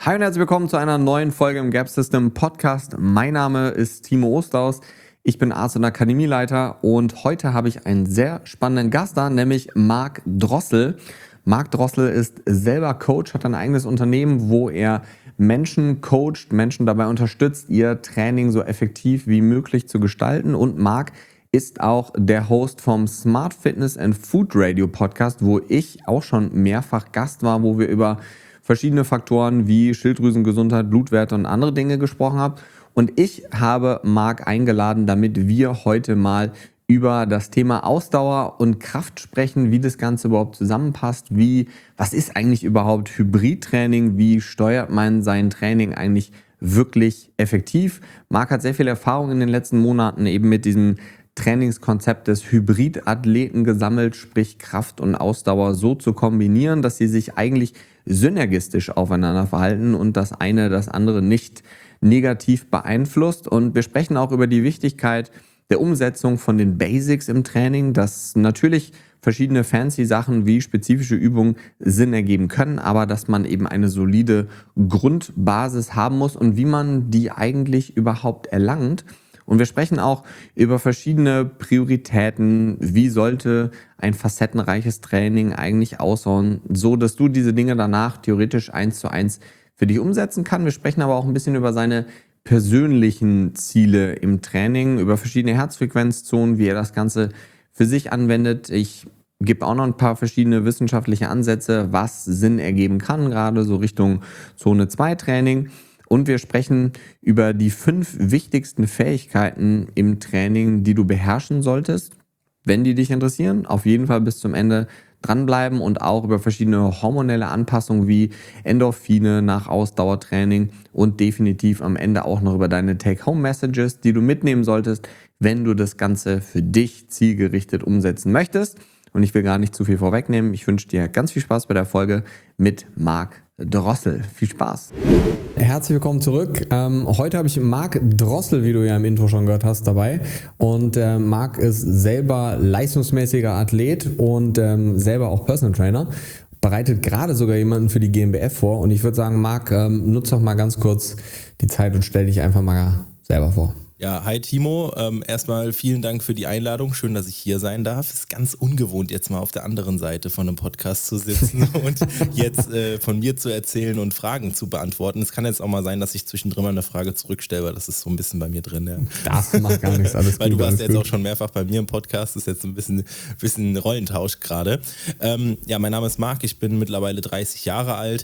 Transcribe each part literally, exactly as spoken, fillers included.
Hi und herzlich willkommen zu einer neuen Folge im Gap System Podcast. Mein Name ist Timo Osterhaus. Ich bin Arzt- und Akademieleiter und heute habe ich einen sehr spannenden Gast da, nämlich Marc Drossel. Marc Drossel ist selber Coach, hat ein eigenes Unternehmen, wo er Menschen coacht, Menschen dabei unterstützt, ihr Training so effektiv wie möglich zu gestalten. Und Marc ist auch der Host vom Smart Fitness and Food Radio Podcast, wo ich auch schon mehrfach Gast war, wo wir über verschiedene Faktoren wie Schilddrüsengesundheit, Blutwerte und andere Dinge gesprochen habe. Und ich habe Marc eingeladen, damit wir heute mal über das Thema Ausdauer und Kraft sprechen, wie das Ganze überhaupt zusammenpasst, wie, was ist eigentlich überhaupt Hybridtraining, wie steuert man sein Training eigentlich wirklich effektiv. Marc hat sehr viel Erfahrung in den letzten Monaten eben mit diesem Trainingskonzept des Hybridathleten gesammelt, sprich Kraft und Ausdauer so zu kombinieren, dass sie sich eigentlich synergistisch aufeinander verhalten und das eine das andere nicht negativ beeinflusst. Und wir sprechen auch über die Wichtigkeit der Umsetzung von den Basics im Training, dass natürlich verschiedene fancy Sachen wie spezifische Übungen Sinn ergeben können, aber dass man eben eine solide Grundbasis haben muss und wie man die eigentlich überhaupt erlangt. Und wir sprechen auch über verschiedene Prioritäten. Wie sollte ein facettenreiches Training eigentlich aussehen, so dass du diese Dinge danach theoretisch eins zu eins für dich umsetzen kannst. Wir sprechen aber auch ein bisschen über seine persönlichen Ziele im Training, über verschiedene Herzfrequenzzonen, wie er das Ganze für sich anwendet. Ich gebe auch noch ein paar verschiedene wissenschaftliche Ansätze, was Sinn ergeben kann, gerade so Richtung Zone zwei Training. Und wir sprechen über die fünf wichtigsten Fähigkeiten im Training, die du beherrschen solltest. Wenn die dich interessieren, auf jeden Fall bis zum Ende dranbleiben und auch über verschiedene hormonelle Anpassungen wie Endorphine nach Ausdauertraining und definitiv am Ende auch noch über deine Take-Home-Messages, die du mitnehmen solltest, wenn du das Ganze für dich zielgerichtet umsetzen möchtest. Und ich will gar nicht zu viel vorwegnehmen. Ich wünsche dir ganz viel Spaß bei der Folge mit Marc Drossel. Viel Spaß. Herzlich willkommen zurück. Ähm, heute habe ich Marc Drossel, wie du ja im Intro schon gehört hast, dabei. Und äh, Marc ist selber leistungsmäßiger Athlet und ähm, selber auch Personal Trainer. Bereitet gerade sogar jemanden für die G m B F vor. Und ich würde sagen, Marc, ähm, nutze doch mal ganz kurz die Zeit und stell dich einfach mal selber vor. Ja, hi Timo. Ähm, erstmal vielen Dank für die Einladung. Schön, dass ich hier sein darf. Ist ganz ungewohnt, jetzt mal auf der anderen Seite von einem Podcast zu sitzen und jetzt äh, von mir zu erzählen und Fragen zu beantworten. Es kann jetzt auch mal sein, dass ich zwischendrin mal eine Frage zurückstelle, weil das ist so ein bisschen bei mir drin. Ja. Das macht gar nichts, alles Weil gut. du warst alles jetzt gut. auch schon mehrfach bei mir im Podcast. Das ist jetzt ein bisschen, bisschen Rollentausch gerade. Ähm, ja, mein Name ist Marc. Ich bin mittlerweile dreißig Jahre alt.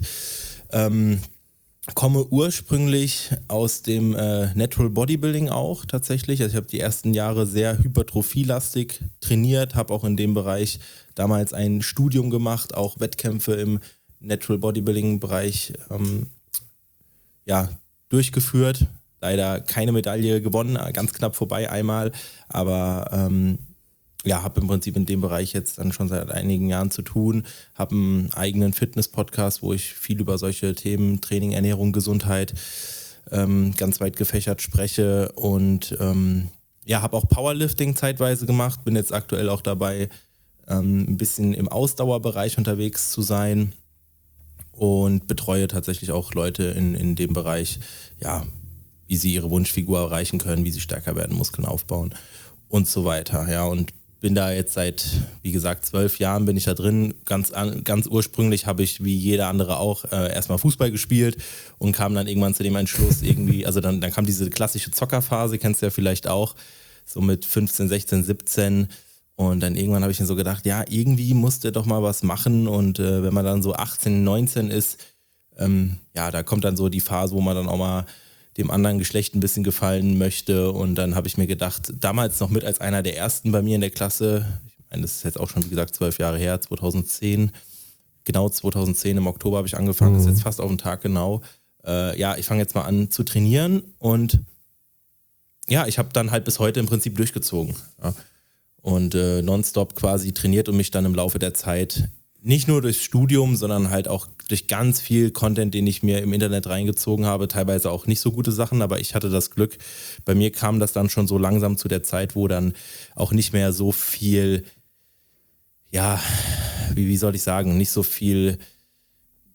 Ähm, Komme ursprünglich aus dem äh, Natural Bodybuilding auch tatsächlich. Also ich habe die ersten Jahre sehr hypertrophielastig trainiert, habe auch in dem Bereich damals ein Studium gemacht, auch Wettkämpfe im Natural Bodybuilding Bereich ähm, ja, durchgeführt. Leider keine Medaille gewonnen, ganz knapp vorbei einmal, aber ähm, ja, habe im Prinzip in dem Bereich jetzt dann schon seit einigen Jahren zu tun, habe einen eigenen Fitness-Podcast, wo ich viel über solche Themen, Training, Ernährung, Gesundheit, ähm, ganz weit gefächert spreche und ähm, ja, habe auch Powerlifting zeitweise gemacht, bin jetzt aktuell auch dabei, ähm, ein bisschen im Ausdauerbereich unterwegs zu sein und betreue tatsächlich auch Leute in, in dem Bereich, ja, wie sie ihre Wunschfigur erreichen können, wie sie stärker werden, Muskeln aufbauen und so weiter, ja, und bin da jetzt seit, wie gesagt, zwölf Jahren bin ich da drin. Ganz, ganz ursprünglich habe ich, wie jeder andere auch, äh, erstmal Fußball gespielt und kam dann irgendwann zu dem Entschluss irgendwie, also dann, dann kam diese klassische Zockerphase, kennst du ja vielleicht auch, so mit fünfzehn, sechzehn, siebzehn und dann irgendwann habe ich mir so gedacht, ja, irgendwie musst du doch mal was machen und äh, wenn man dann so achtzehn, neunzehn ist, ähm, ja, da kommt dann so die Phase, wo man dann auch mal dem anderen Geschlecht ein bisschen gefallen möchte und dann habe ich mir gedacht, damals noch mit als einer der ersten bei mir in der Klasse, ich meine, das ist jetzt auch schon, wie gesagt, zwölf Jahre her, zweitausendzehn, genau zweitausendzehn im Oktober habe ich angefangen, mhm. Das ist jetzt fast auf den Tag genau, äh, ja, ich fange jetzt mal an zu trainieren und ja, ich habe dann halt bis heute im Prinzip durchgezogen, ja, und äh, nonstop quasi trainiert und mich dann im Laufe der Zeit nicht nur durchs Studium, sondern halt auch durch ganz viel Content, den ich mir im Internet reingezogen habe, teilweise auch nicht so gute Sachen, aber ich hatte das Glück, bei mir kam das dann schon so langsam zu der Zeit, wo dann auch nicht mehr so viel, ja, wie, wie soll ich sagen, nicht so viel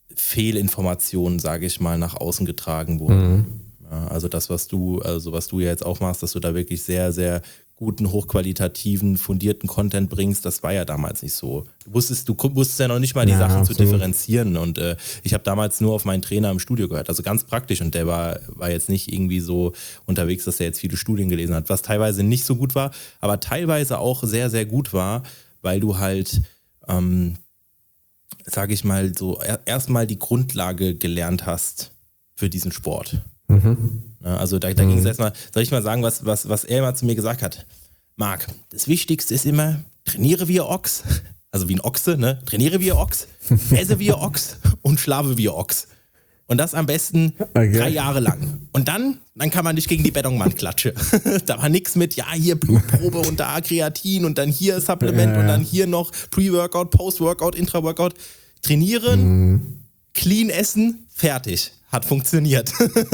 Fehlinformationen, sage ich mal, nach außen getragen wurden. Mhm. Ja, also das, was du, also was du ja jetzt auch machst, dass du da wirklich sehr, sehr guten, hochqualitativen, fundierten Content bringst, das war ja damals nicht so. Du wusstest, du wusstest ja noch nicht mal die ja, Sachen absolut. zu differenzieren und äh, ich habe damals nur auf meinen Trainer im Studio gehört, also ganz praktisch und der war, war jetzt nicht irgendwie so unterwegs, dass er jetzt viele Studien gelesen hat, was teilweise nicht so gut war, aber teilweise auch sehr, sehr gut war, weil du halt, ähm, sage ich mal, so er, erstmal die Grundlage gelernt hast für diesen Sport. Mhm. Also da, da mhm. ging es erstmal, soll ich mal sagen, was, was, was er immer zu mir gesagt hat? Marc, das Wichtigste ist immer, trainiere wie ein Ochs, also wie ein Ochse, ne? Trainiere wie ein Ochs, esse wie ein Ochs und schlafe wie ein Ochs. Und das am besten okay. drei Jahre lang. Und dann, dann kann man nicht gegen die Betonwand klatschen. Da war nichts mit, ja, hier Blutprobe und da Kreatin und dann hier Supplement ja. und dann hier noch Pre-Workout, Post-Workout, Intra-Workout. Trainieren, mhm. clean essen, fertig. Hat funktioniert.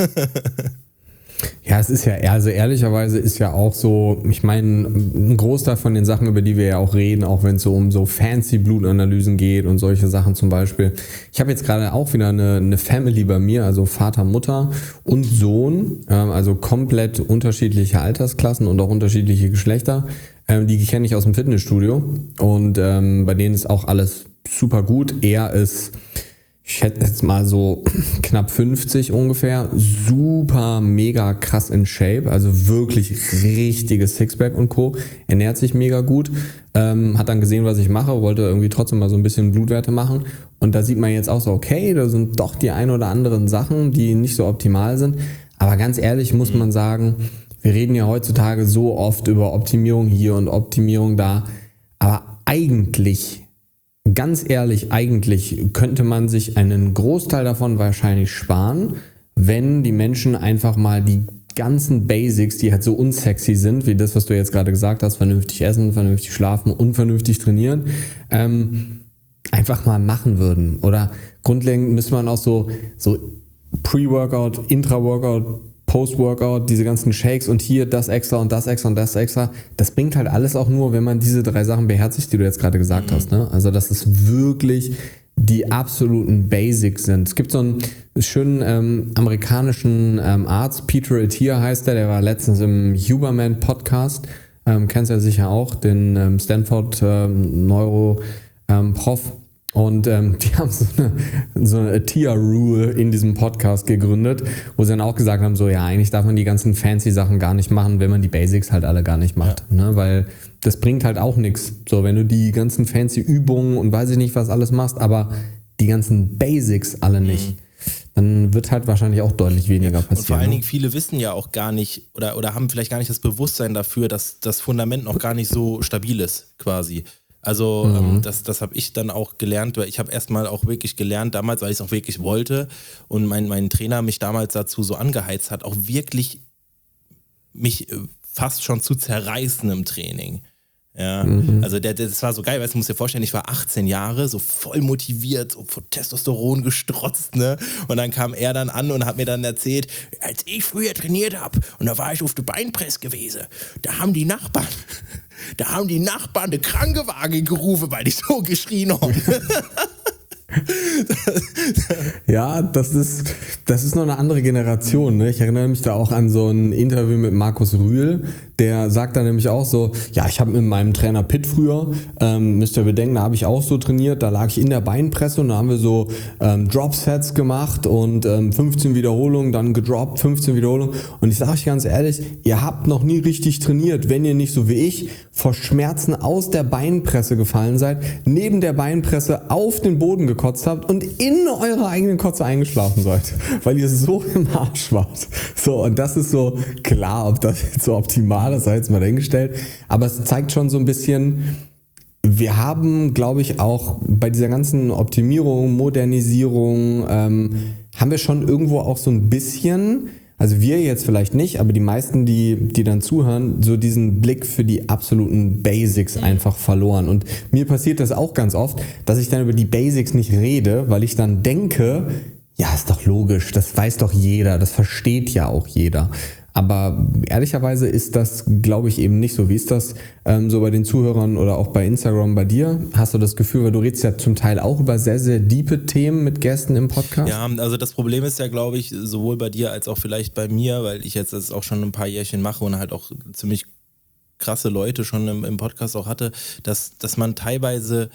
Ja, es ist ja, also ehrlicherweise ist ja auch so, ich meine, ein Großteil von den Sachen, über die wir ja auch reden, auch wenn es so um so fancy Blutanalysen geht und solche Sachen zum Beispiel. Ich habe jetzt gerade auch wieder eine, eine Family bei mir, also Vater, Mutter und Sohn, ähm, also komplett unterschiedliche Altersklassen und auch unterschiedliche Geschlechter. Ähm, die kenne ich aus dem Fitnessstudio und ähm, bei denen ist auch alles super gut. Er ist... Ich schätze jetzt mal so knapp fünfzig ungefähr, super mega krass in Shape, also wirklich richtiges Sixpack und Co. Ernährt sich mega gut, ähm, hat dann gesehen, was ich mache, wollte irgendwie trotzdem mal so ein bisschen Blutwerte machen und da sieht man jetzt auch so, okay, da sind doch die ein oder anderen Sachen, die nicht so optimal sind, aber ganz ehrlich muss man sagen, wir reden ja heutzutage so oft über Optimierung hier und Optimierung da, aber eigentlich... Ganz ehrlich, eigentlich könnte man sich einen Großteil davon wahrscheinlich sparen, wenn die Menschen einfach mal die ganzen Basics, die halt so unsexy sind, wie das, was du jetzt gerade gesagt hast, vernünftig essen, vernünftig schlafen und vernünftig trainieren, ähm, einfach mal machen würden. Oder grundlegend müsste man auch so, so Pre-Workout, Intra-Workout, Post-Workout, diese ganzen Shakes und hier das extra und das extra und das extra, das bringt halt alles auch nur, wenn man diese drei Sachen beherzigt, die du jetzt gerade gesagt mhm. hast. Ne? Also dass es wirklich die absoluten Basics sind. Es gibt so einen schönen ähm, amerikanischen ähm, Arzt, Peter Attia heißt der, der war letztens im Huberman Podcast, ähm, kennst du ja sicher auch, den ähm, Stanford ähm, Neuro ähm, Prof. Und ähm, die haben so eine, so eine Attia-Rule in diesem Podcast gegründet, wo sie dann auch gesagt haben, so ja, eigentlich darf man die ganzen fancy Sachen gar nicht machen, wenn man die Basics halt alle gar nicht macht. Ja. Ne? Weil das bringt halt auch nichts. So, wenn du die ganzen fancy Übungen und weiß ich nicht was alles machst, aber die ganzen Basics alle nicht, mhm. dann wird halt wahrscheinlich auch deutlich weniger passieren. Und vor allen Dingen, viele wissen ja auch gar nicht oder, oder haben vielleicht gar nicht das Bewusstsein dafür, dass das Fundament noch gar nicht so stabil ist, quasi. Also mhm. ähm, das, das habe ich dann auch gelernt, weil ich habe erstmal auch wirklich gelernt damals, weil ich es auch wirklich wollte und mein, mein Trainer mich damals dazu so angeheizt hat, auch wirklich mich fast schon zu zerreißen im Training. Ja, mhm. also der, der, das war so geil, weil du musst dir vorstellen, ich war achtzehn Jahre, so voll motiviert, so vor Testosteron gestrotzt, ne? Und dann kam er dann an und hat mir dann erzählt, als ich früher trainiert habe und da war ich auf der Beinpress gewesen, da haben die Nachbarn, da haben die Nachbarn eine Krankenwagen gerufen, weil die so geschrien haben. Ja, das ist, das ist noch eine andere Generation. Ne? Ich erinnere mich da auch an so ein Interview mit Markus Rühl, der sagt da nämlich auch so, ja, ich habe mit meinem Trainer Pitt früher, ähm, müsst ihr bedenken, da habe ich auch so trainiert, da lag ich in der Beinpresse und da haben wir so ähm, Drop-Sets gemacht und ähm, fünfzehn Wiederholungen, dann gedroppt, fünfzehn Wiederholungen und ich sage euch ganz ehrlich, ihr habt noch nie richtig trainiert, wenn ihr nicht so wie ich vor Schmerzen aus der Beinpresse gefallen seid, neben der Beinpresse auf den Boden gekotzt habt und in eure eigenen Kotze eingeschlafen seid, weil ihr so im Arsch wart. So, und das ist so klar, ob das jetzt so optimal ist, sei jetzt mal dahingestellt, aber es zeigt schon so ein bisschen, wir haben, glaube ich, auch bei dieser ganzen Optimierung, Modernisierung, ähm, haben wir schon irgendwo auch so ein bisschen, also wir jetzt vielleicht nicht, aber die meisten, die, die dann zuhören, so diesen Blick für die absoluten Basics einfach verloren. Und mir passiert das auch ganz oft, dass ich dann über die Basics nicht rede, weil ich dann denke, ja, ist doch logisch, das weiß doch jeder, das versteht ja auch jeder. Aber ehrlicherweise ist das, glaube ich, eben nicht so. Wie ist das ähm, so bei den Zuhörern oder auch bei Instagram bei dir? Hast du das Gefühl, weil du redest ja zum Teil auch über sehr, sehr diepe Themen mit Gästen im Podcast? Ja, also das Problem ist ja, glaube ich, sowohl bei dir als auch vielleicht bei mir, weil ich jetzt das auch schon ein paar Jährchen mache und halt auch ziemlich krasse Leute schon im, im Podcast auch hatte, dass, dass man teilweise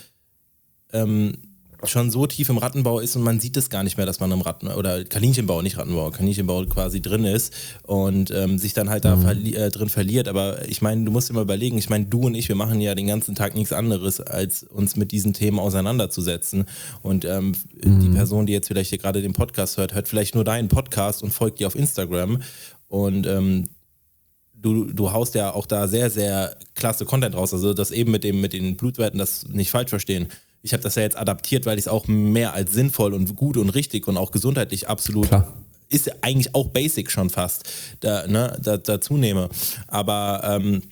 ähm, schon so tief im Rattenbau ist und man sieht es gar nicht mehr, dass man im Ratten- oder Kaninchenbau, nicht Rattenbau, Kaninchenbau quasi drin ist und ähm, sich dann halt da Mhm. verli- äh, drin verliert. Aber ich meine, du musst dir mal überlegen, ich meine, du und ich, wir machen ja den ganzen Tag nichts anderes, als uns mit diesen Themen auseinanderzusetzen. Und ähm, Mhm. die Person, die jetzt vielleicht hier gerade den Podcast hört, hört vielleicht nur deinen Podcast und folgt dir auf Instagram. Und ähm, Du, du haust ja auch da sehr, sehr klasse Content raus. Also das eben mit dem mit den Blutwerten, das nicht falsch verstehen. Ich habe das ja jetzt adaptiert, weil ich es auch mehr als sinnvoll und gut und richtig und auch gesundheitlich absolut, Klar. ist ja eigentlich auch basic schon fast, da, ne, da, dazu nehme. Aber ähm,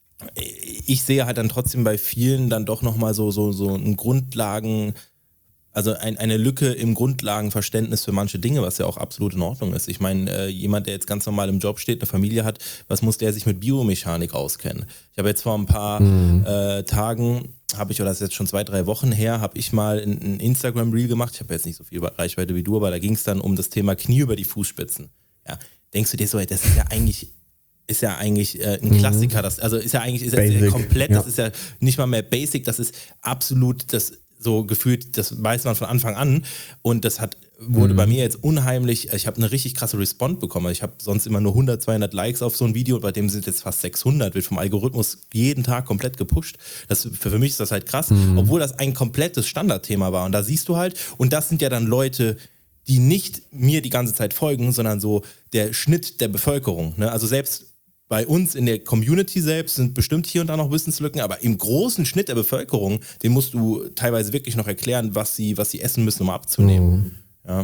ich sehe halt dann trotzdem bei vielen dann doch nochmal so, so, so ein Grundlagen, also ein, eine Lücke im Grundlagenverständnis für manche Dinge, was ja auch absolut in Ordnung ist. Ich meine, äh, jemand, der jetzt ganz normal im Job steht, eine Familie hat, was muss der sich mit Biomechanik auskennen? Ich habe jetzt vor ein paar mhm. äh, Tagen, habe ich, oder das ist jetzt schon zwei, drei Wochen her, habe ich mal ein, ein Instagram-Reel gemacht. Ich habe jetzt nicht so viel Reichweite wie du, aber da ging es dann um das Thema Knie über die Fußspitzen. Ja, denkst du dir so, ey, das ist ja eigentlich... ist ja eigentlich äh, ein Klassiker, das, also ist ja eigentlich ist ja komplett, ja. Das ist ja nicht mal mehr basic, das ist absolut das so gefühlt, das weiß man von Anfang an und das hat wurde mhm. bei mir jetzt unheimlich, ich habe eine richtig krasse Response bekommen, ich habe sonst immer nur hundert, zweihundert Likes auf so ein Video, bei dem sind jetzt fast sechshundert, wird vom Algorithmus jeden Tag komplett gepusht, das, für, für mich ist das halt krass, mhm. obwohl das ein komplettes Standardthema war und da siehst du halt, und das sind ja dann Leute, die nicht mir die ganze Zeit folgen, sondern so der Schnitt der Bevölkerung, ne? Also selbst bei uns in der Community selbst sind bestimmt hier und da noch Wissenslücken, aber im großen Schnitt der Bevölkerung, den musst du teilweise wirklich noch erklären, was sie, was sie essen müssen, um abzunehmen. Mhm. Ja.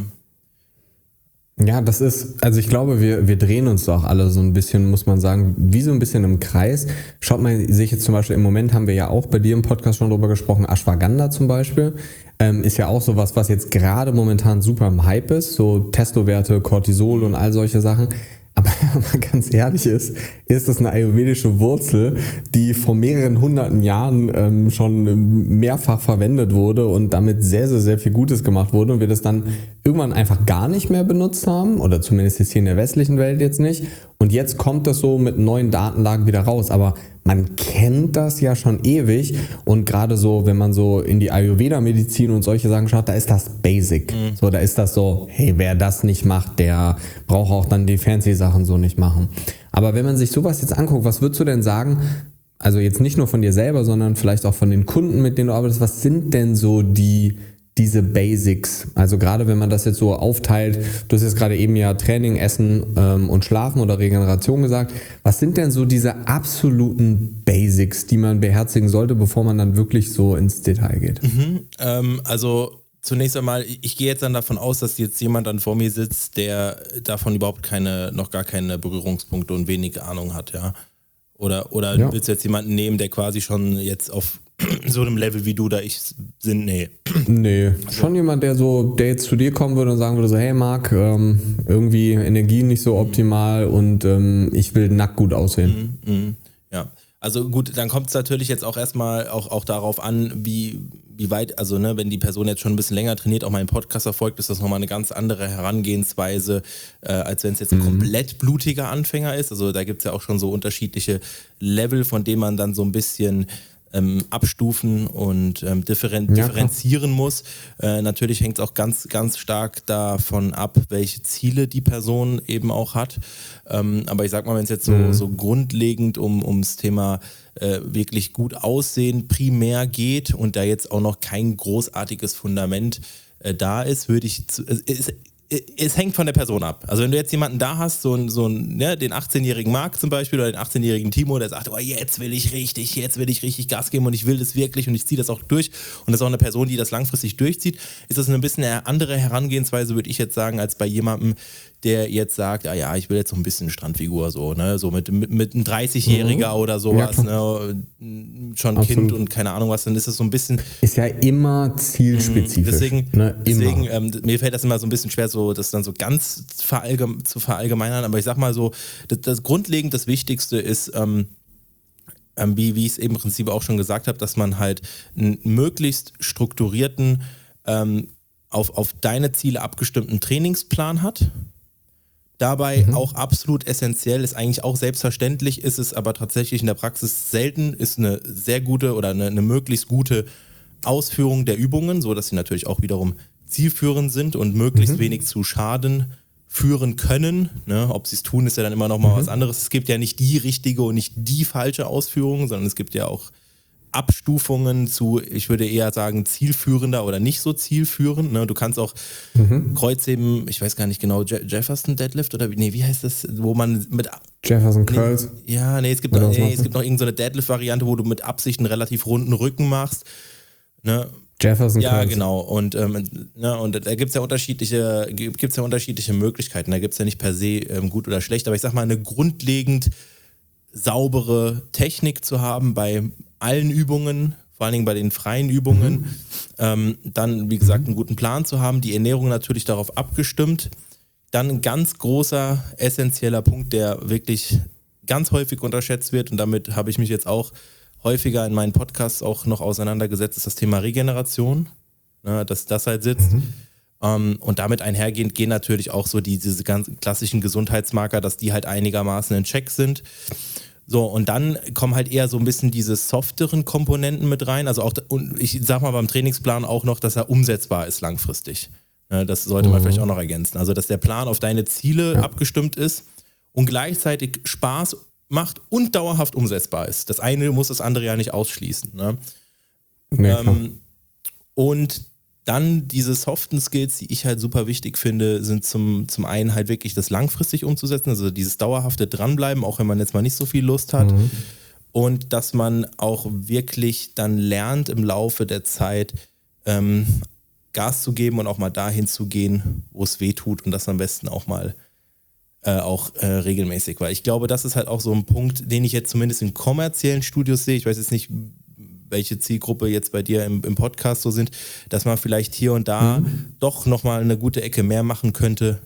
Ja, das ist, also ich glaube, wir, wir drehen uns doch alle so ein bisschen, muss man sagen, wie so ein bisschen im Kreis. Schaut mal, sehe ich jetzt zum Beispiel, im Moment haben wir ja auch bei dir im Podcast schon drüber gesprochen, Ashwagandha zum Beispiel, ähm, ist ja auch sowas, was jetzt gerade momentan super im Hype ist, so Testowerte, Cortisol und all solche Sachen. Aber wenn man ganz ehrlich ist, ist das eine ayurvedische Wurzel, die vor mehreren hunderten Jahren ähm, schon mehrfach verwendet wurde und damit sehr, sehr, sehr viel Gutes gemacht wurde und wir das dann irgendwann einfach gar nicht mehr benutzt haben oder zumindest jetzt hier in der westlichen Welt jetzt nicht. Und jetzt kommt das so mit neuen Datenlagen wieder raus. Aber man kennt das ja schon ewig und gerade so, wenn man so in die Ayurveda-Medizin und solche Sachen schaut, da ist das basic. Mhm. So, da ist das so, hey, wer das nicht macht, der braucht auch dann die fancy Sachen so nicht machen. Aber wenn man sich sowas jetzt anguckt, was würdest du denn sagen, also jetzt nicht nur von dir selber, sondern vielleicht auch von den Kunden, mit denen du arbeitest, was sind denn so die diese Basics, also gerade wenn man das jetzt so aufteilt, du hast jetzt gerade eben ja Training, Essen ähm, und Schlafen oder Regeneration gesagt, was sind denn so diese absoluten Basics, die man beherzigen sollte, bevor man dann wirklich so ins Detail geht? Mhm, ähm, also zunächst einmal, ich gehe jetzt dann davon aus, dass jetzt jemand dann vor mir sitzt, der davon überhaupt keine, noch gar keine Berührungspunkte und wenig Ahnung hat, ja. Oder, oder ja. Willst du jetzt jemanden nehmen, der quasi schon jetzt auf so einem Level wie du oder ich sind? Nee. Nee, schon jemand, der so, der jetzt zu dir kommen würde und sagen würde so, hey Marc, ähm, irgendwie Energie nicht so optimal und ähm, ich will nackt gut aussehen. Mhm, mh, ja, also gut, dann kommt es natürlich jetzt auch erstmal auch, auch darauf an, wie, wie weit, also ne, wenn die Person jetzt schon ein bisschen länger trainiert, auch meinen Podcast verfolgt, ist das nochmal eine ganz andere Herangehensweise, äh, als wenn es jetzt ein mhm. komplett blutiger Anfänger ist. Also da gibt es ja auch schon so unterschiedliche Level, von denen man dann so ein bisschen Ähm, abstufen und ähm, differen- ja, differenzieren muss. Äh, natürlich hängt es auch ganz, ganz stark davon ab, welche Ziele die Person eben auch hat. Ähm, aber ich sag mal, wenn es jetzt so, mhm. so grundlegend um ums Thema äh, wirklich gut aussehen primär geht und da jetzt auch noch kein großartiges Fundament äh, da ist, würde ich zu, äh, ist, es hängt von der Person ab. Also wenn du jetzt jemanden da hast, so, ein, so ein, ne, den achtzehnjährigen Marc zum Beispiel oder den achtzehnjährigen Timo, der sagt, oh, jetzt will ich richtig, jetzt will ich richtig Gas geben und ich will das wirklich und ich ziehe das auch durch und das ist auch eine Person, die das langfristig durchzieht, ist das eine bisschen eine andere Herangehensweise, würde ich jetzt sagen, als bei jemandem, der jetzt sagt, ah ja, ich will jetzt so ein bisschen Strandfigur, so, ne, so mit, mit, mit einem dreißigjähriger mhm. oder sowas, ja, ne, schon Absolut. Kind und keine Ahnung was, dann ist es so ein bisschen... Ist ja immer zielspezifisch. Deswegen, ne? deswegen ähm, mir fällt das immer so ein bisschen schwer, so das dann so ganz verallgeme- zu verallgemeinern, aber ich sag mal so, das, das grundlegend das Wichtigste ist, ähm, ähm, wie, wie ich es eben im Prinzip auch schon gesagt habe, dass man halt einen möglichst strukturierten, ähm, auf, auf deine Ziele abgestimmten Trainingsplan hat. Dabei mhm. auch absolut essentiell, ist eigentlich auch selbstverständlich, ist es aber tatsächlich in der Praxis selten, ist eine sehr gute oder eine, eine möglichst gute Ausführung der Übungen, so dass sie natürlich auch wiederum zielführend sind und möglichst mhm. wenig zu Schaden führen können. Ne? Ob sie es tun, ist ja dann immer noch mal mhm. was anderes. Es gibt ja nicht die richtige und nicht die falsche Ausführung, sondern es gibt ja auch Abstufungen zu, ich würde eher sagen, zielführender oder nicht so zielführend. Ne? Du kannst auch mhm. Kreuzheben, ich weiß gar nicht genau, Je- Jefferson Deadlift oder nee, wie heißt das, wo man mit Jefferson Curls? Nee, ja, nee, es gibt noch, nee, es gibt noch irgendeine Deadlift-Variante, wo du mit Absicht einen relativ runden Rücken machst. Ne? Jefferson Ja, Curls. genau. Und, ähm, ne, und da gibt es ja unterschiedliche, gibt's ja unterschiedliche Möglichkeiten. Da gibt es ja nicht per se ähm, gut oder schlecht, aber ich sag mal, eine grundlegend saubere Technik zu haben bei allen Übungen, vor allen Dingen bei den freien Übungen, mhm. ähm, dann, wie gesagt, einen guten Plan zu haben, die Ernährung natürlich darauf abgestimmt. Dann ein ganz großer, essentieller Punkt, der wirklich ganz häufig unterschätzt wird, und damit habe ich mich jetzt auch häufiger in meinen Podcasts auch noch auseinandergesetzt, ist das Thema Regeneration, ne, dass das halt sitzt. Mhm. Um, und damit einhergehend gehen natürlich auch so die, diese ganz klassischen Gesundheitsmarker, dass die halt einigermaßen in Check sind. So, und dann kommen halt eher so ein bisschen diese softeren Komponenten mit rein. Also auch, und ich sag mal beim Trainingsplan auch noch, dass er umsetzbar ist langfristig. Ne, das sollte man mhm. vielleicht auch noch ergänzen. Also, dass der Plan auf deine Ziele ja. abgestimmt ist und gleichzeitig Spaß macht und dauerhaft umsetzbar ist. Das eine muss das andere ja nicht ausschließen. Ne? Nee, ähm, und dann diese soften Skills, die ich halt super wichtig finde, sind zum, zum einen halt wirklich das langfristig umzusetzen, also dieses dauerhafte Dranbleiben, auch wenn man jetzt mal nicht so viel Lust hat. Mhm. Und dass man auch wirklich dann lernt im Laufe der Zeit ähm, Gas zu geben und auch mal dahin zu gehen, wo es weh tut, und das am besten auch mal äh, auch äh, regelmäßig. Weil ich glaube, das ist halt auch so ein Punkt, den ich jetzt zumindest in kommerziellen Studios sehe. Ich weiß jetzt nicht, welche Zielgruppe jetzt bei dir im, im Podcast so sind, dass man vielleicht hier und da mhm. doch nochmal eine gute Ecke mehr machen könnte,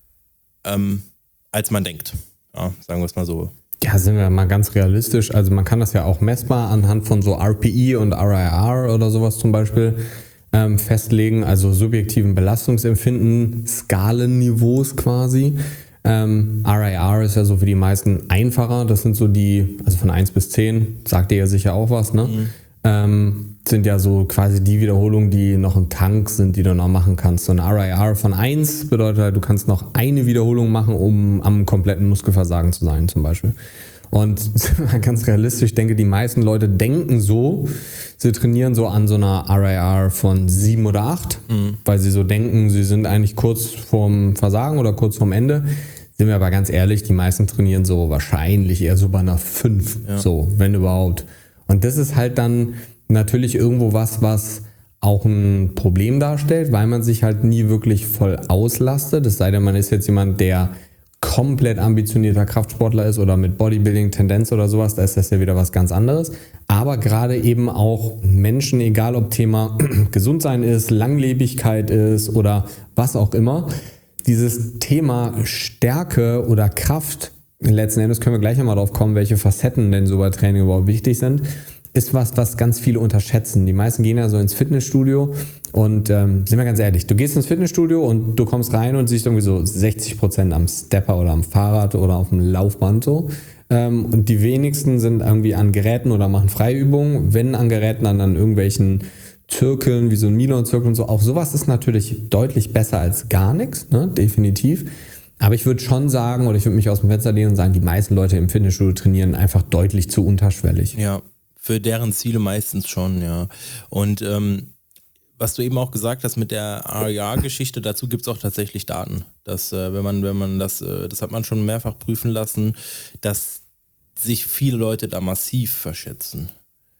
ähm, als man denkt. Ja, sagen wir es mal so. Ja, sind wir mal ganz realistisch. Also man kann das ja auch messbar anhand von so R P E und R I R oder sowas zum Beispiel ähm, festlegen, also subjektiven Belastungsempfinden, Skalenniveaus quasi. Ähm, R I R ist ja so für die meisten einfacher. Das sind so die, also von eins bis zehn, sagt ihr ja sicher auch was, ne? Mhm. Ähm, sind ja so quasi die Wiederholungen, die noch ein Tank sind, die du noch machen kannst. So ein R I R von eins bedeutet halt, du kannst noch eine Wiederholung machen, um am kompletten Muskelversagen zu sein zum Beispiel. Und ganz realistisch, ich denke, die meisten Leute denken so, sie trainieren so an so einer R I R von sieben oder acht, mhm. weil sie so denken, sie sind eigentlich kurz vorm Versagen oder kurz vorm Ende. Sind wir aber ganz ehrlich, die meisten trainieren so wahrscheinlich eher so bei einer fünf, ja. so, wenn überhaupt. Und das ist halt dann natürlich irgendwo was, was auch ein Problem darstellt, weil man sich halt nie wirklich voll auslastet. Es sei denn, man ist jetzt jemand, der komplett ambitionierter Kraftsportler ist oder mit Bodybuilding-Tendenz oder sowas, da ist das ja wieder was ganz anderes. Aber gerade eben auch Menschen, egal ob Thema Gesundsein ist, Langlebigkeit ist oder was auch immer, dieses Thema Stärke oder Kraft, letzten Endes können wir gleich nochmal drauf kommen, welche Facetten denn so bei Training überhaupt wichtig sind, ist was, was ganz viele unterschätzen. Die meisten gehen ja so ins Fitnessstudio und ähm, sind wir ganz ehrlich, du gehst ins Fitnessstudio und du kommst rein und siehst irgendwie so sechzig Prozent am Stepper oder am Fahrrad oder auf dem Laufband so. Ähm, und die wenigsten sind irgendwie an Geräten oder machen Freiübungen. Wenn an Geräten, dann an irgendwelchen Zirkeln, wie so ein Milon-Zirkel und so. Auch sowas ist natürlich deutlich besser als gar nichts, ne? Definitiv. Aber ich würde schon sagen, oder ich würde mich aus dem Fenster lehnen und sagen, die meisten Leute im Fitnessstudio trainieren einfach deutlich zu unterschwellig. Ja, für deren Ziele meistens schon, ja. Und ähm, was du eben auch gesagt hast mit der R I R-Geschichte, dazu gibt es auch tatsächlich Daten. Dass, äh, wenn man, wenn man das, äh, das hat man schon mehrfach prüfen lassen, dass sich viele Leute da massiv verschätzen.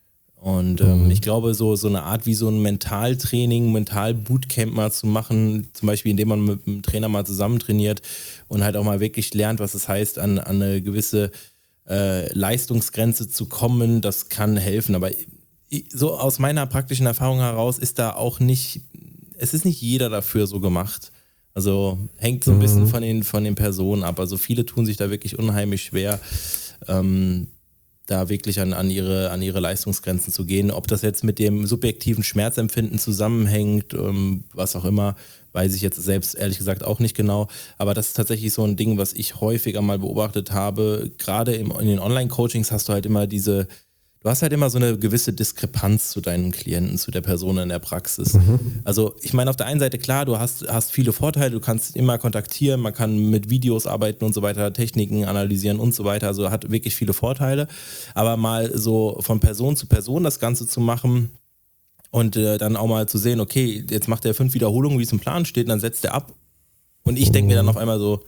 Und ähm, mhm. ich glaube, so, so eine Art wie so ein Mentaltraining, Mental-Bootcamp mal zu machen, zum Beispiel indem man mit einem Trainer mal zusammen trainiert und halt auch mal wirklich lernt, was es heißt, an, an eine gewisse äh, Leistungsgrenze zu kommen, das kann helfen. Aber ich, so aus meiner praktischen Erfahrung heraus ist da auch nicht, es ist nicht jeder dafür so gemacht. Also hängt so ein bisschen von den, von den Personen ab. Also viele tun sich da wirklich unheimlich schwer, ähm, da wirklich an, an, ihre, an ihre Leistungsgrenzen zu gehen. Ob das jetzt mit dem subjektiven Schmerzempfinden zusammenhängt, ähm, was auch immer, weiß ich jetzt selbst ehrlich gesagt auch nicht genau. Aber das ist tatsächlich so ein Ding, was ich häufiger mal beobachtet habe. Gerade im, in den Online-Coachings hast du halt immer diese, du hast halt immer so eine gewisse Diskrepanz zu deinen Klienten, zu der Person in der Praxis. Mhm. Also ich meine, auf der einen Seite klar, du hast, hast viele Vorteile, du kannst immer kontaktieren, man kann mit Videos arbeiten und so weiter, Techniken analysieren und so weiter, also hat wirklich viele Vorteile. Aber mal so von Person zu Person das Ganze zu machen und äh, dann auch mal zu sehen, okay, jetzt macht er fünf Wiederholungen, wie es im Plan steht, und dann setzt er ab. Und ich denke mir dann auf einmal so,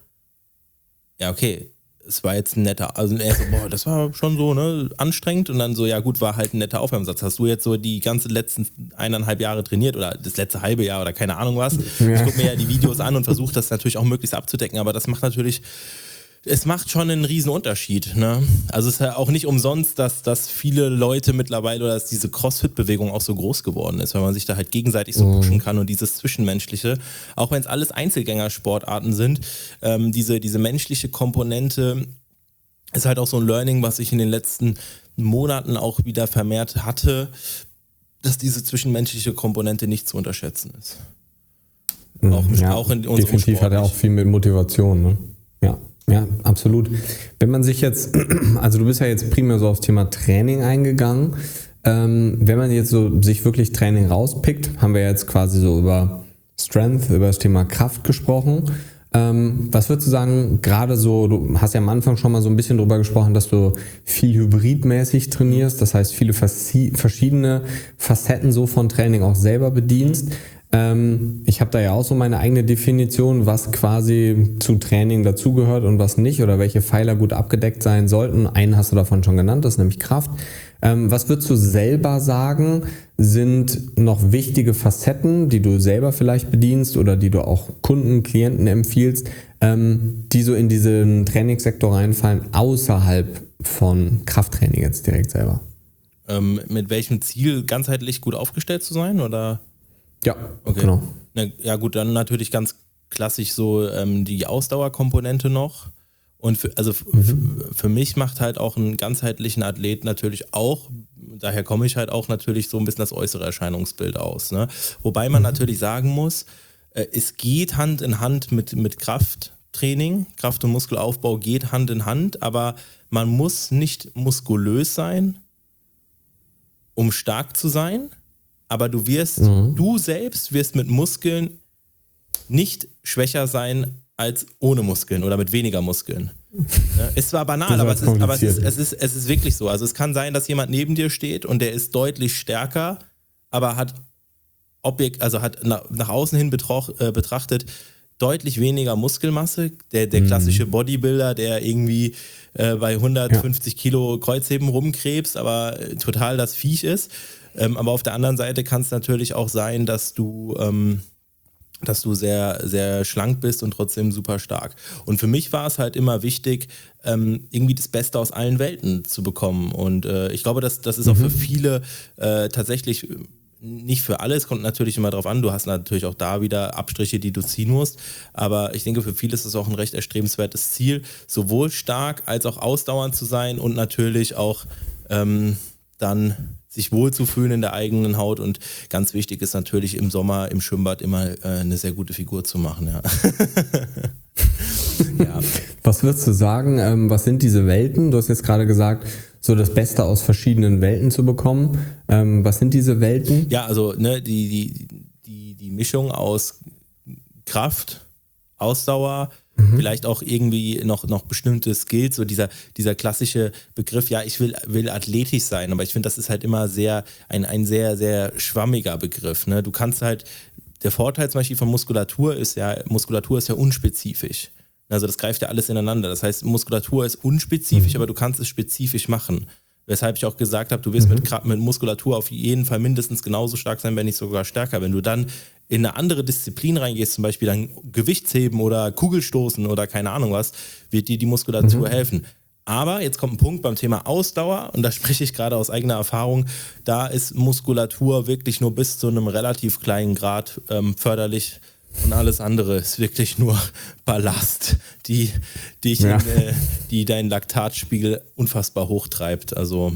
ja okay, es war jetzt ein netter, also er so, boah, das war schon so, ne, anstrengend, und dann so, ja gut, war halt ein netter Aufwärmsatz. Hast du jetzt so die ganzen letzten eineinhalb Jahre trainiert oder das letzte halbe Jahr oder keine Ahnung was? Ja. Ich gucke mir ja die Videos an und versuche das natürlich auch möglichst abzudecken, aber das macht natürlich, es macht schon einen riesen Unterschied, ne? Also es ist ja auch nicht umsonst, dass, dass viele Leute mittlerweile, oder dass diese Crossfit-Bewegung auch so groß geworden ist, weil man sich da halt gegenseitig so pushen kann und dieses Zwischenmenschliche, auch wenn es alles Einzelgängersportarten sind, ähm, diese, diese menschliche Komponente ist halt auch so ein Learning, was ich in den letzten Monaten auch wieder vermehrt hatte, dass diese zwischenmenschliche Komponente nicht zu unterschätzen ist. Auch, im, ja, auch in unserem definitiv Sport hat er auch viel mit Motivation, ne? Ja. Ja, absolut. Wenn man sich jetzt, also du bist ja jetzt primär so aufs Thema Training eingegangen, ähm, wenn man jetzt so sich wirklich Training rauspickt, haben wir jetzt quasi so über Strength, über das Thema Kraft gesprochen. Ähm, was würdest du sagen, gerade so, du hast ja am Anfang schon mal so ein bisschen drüber gesprochen, dass du viel hybridmäßig trainierst, das heißt viele verschiedene Facetten so von Training auch selber bedienst. Ich habe da ja auch so meine eigene Definition, was quasi zu Training dazugehört und was nicht, oder welche Pfeiler gut abgedeckt sein sollten. Einen hast du davon schon genannt, das ist nämlich Kraft. Was würdest du selber sagen, sind noch wichtige Facetten, die du selber vielleicht bedienst oder die du auch Kunden, Klienten empfiehlst, die so in diesen Trainingssektor reinfallen, außerhalb von Krafttraining jetzt direkt selber? Ähm, mit welchem Ziel, ganzheitlich gut aufgestellt zu sein, oder? Ja, okay. Genau. Ja gut, dann natürlich ganz klassisch so ähm, die Ausdauerkomponente noch. Und für, also mhm. f- für mich macht halt auch einen ganzheitlichen Athlet natürlich auch, daher komme ich halt auch natürlich so ein bisschen das äußere Erscheinungsbild aus. Ne? Wobei man mhm. natürlich sagen muss, äh, es geht Hand in Hand mit, mit Krafttraining, Kraft- und Muskelaufbau geht Hand in Hand, aber man muss nicht muskulös sein, um stark zu sein. Aber du wirst, mhm. du selbst wirst mit Muskeln nicht schwächer sein als ohne Muskeln oder mit weniger Muskeln. Ja, ist zwar banal, aber, es ist, aber es, ist, es, ist, es ist wirklich so. Also es kann sein, dass jemand neben dir steht und der ist deutlich stärker, aber hat, Objekt, also hat nach, nach außen hin betroch, äh, betrachtet deutlich weniger Muskelmasse. Der, der klassische Bodybuilder, der irgendwie äh, bei hundertfünfzig ja. Kilo Kreuzheben rumkrebst, aber total das Viech ist. Ähm, aber auf der anderen Seite kann es natürlich auch sein, dass du, ähm, dass du sehr, sehr schlank bist und trotzdem super stark. Und für mich war es halt immer wichtig, ähm, irgendwie das Beste aus allen Welten zu bekommen. Und äh, ich glaube, das, das ist auch für viele äh, tatsächlich nicht für alle. Es kommt natürlich immer drauf an. Du hast natürlich auch da wieder Abstriche, die du ziehen musst. Aber ich denke, für viele ist es auch ein recht erstrebenswertes Ziel, sowohl stark als auch ausdauernd zu sein und natürlich auch ähm, dann sich wohlzufühlen in der eigenen Haut, und ganz wichtig ist natürlich im Sommer im Schwimmbad immer äh, eine sehr gute Figur zu machen. Ja. ja. Was würdest du sagen, ähm, was sind diese Welten? Du hast jetzt gerade gesagt, so das Beste aus verschiedenen Welten zu bekommen. Ähm, was sind diese Welten? Ja, also ne, die, die, die, die Mischung aus Kraft, Ausdauer, mhm. vielleicht auch irgendwie noch, noch bestimmte Skills, so dieser, dieser klassische Begriff, ja, ich will, will athletisch sein, aber ich finde, das ist halt immer sehr, ein, ein sehr, sehr schwammiger Begriff. Ne? Du kannst halt, der Vorteil zum Beispiel von Muskulatur ist ja, Muskulatur ist ja unspezifisch. Also das greift ja alles ineinander. Das heißt, Muskulatur ist unspezifisch, mhm. aber du kannst es spezifisch machen. Weshalb ich auch gesagt habe, du wirst mhm. mit, mit Muskulatur auf jeden Fall mindestens genauso stark sein, wenn nicht sogar stärker. Wenn du dann in eine andere Disziplin reingehst, zum Beispiel dann Gewichtsheben oder Kugelstoßen oder keine Ahnung was, wird dir die Muskulatur mhm. helfen. Aber jetzt kommt ein Punkt beim Thema Ausdauer und da spreche ich gerade aus eigener Erfahrung, da ist Muskulatur wirklich nur bis zu einem relativ kleinen Grad ähm, förderlich. Und alles andere ist wirklich nur Ballast, die, die, ich ja. in, äh, die deinen Laktatspiegel unfassbar hochtreibt. Also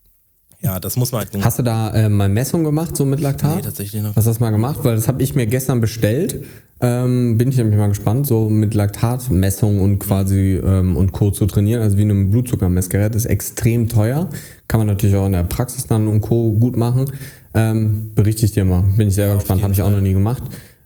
ja, das muss man halt... Hast du da äh, mal Messungen gemacht, so mit Laktat? Nee, tatsächlich noch. Hast du das mal gemacht? Weil das habe ich mir gestern bestellt. Ähm, bin ich nämlich mal gespannt, so mit Laktatmessung und quasi ähm, und Co. zu trainieren. Also wie ein Blutzuckermessgerät, ist extrem teuer. Kann man natürlich auch in der Praxis dann und Co. gut machen. Ähm, berichte ich dir mal. Bin ich sehr ja, gespannt, habe ich auch noch nie gemacht.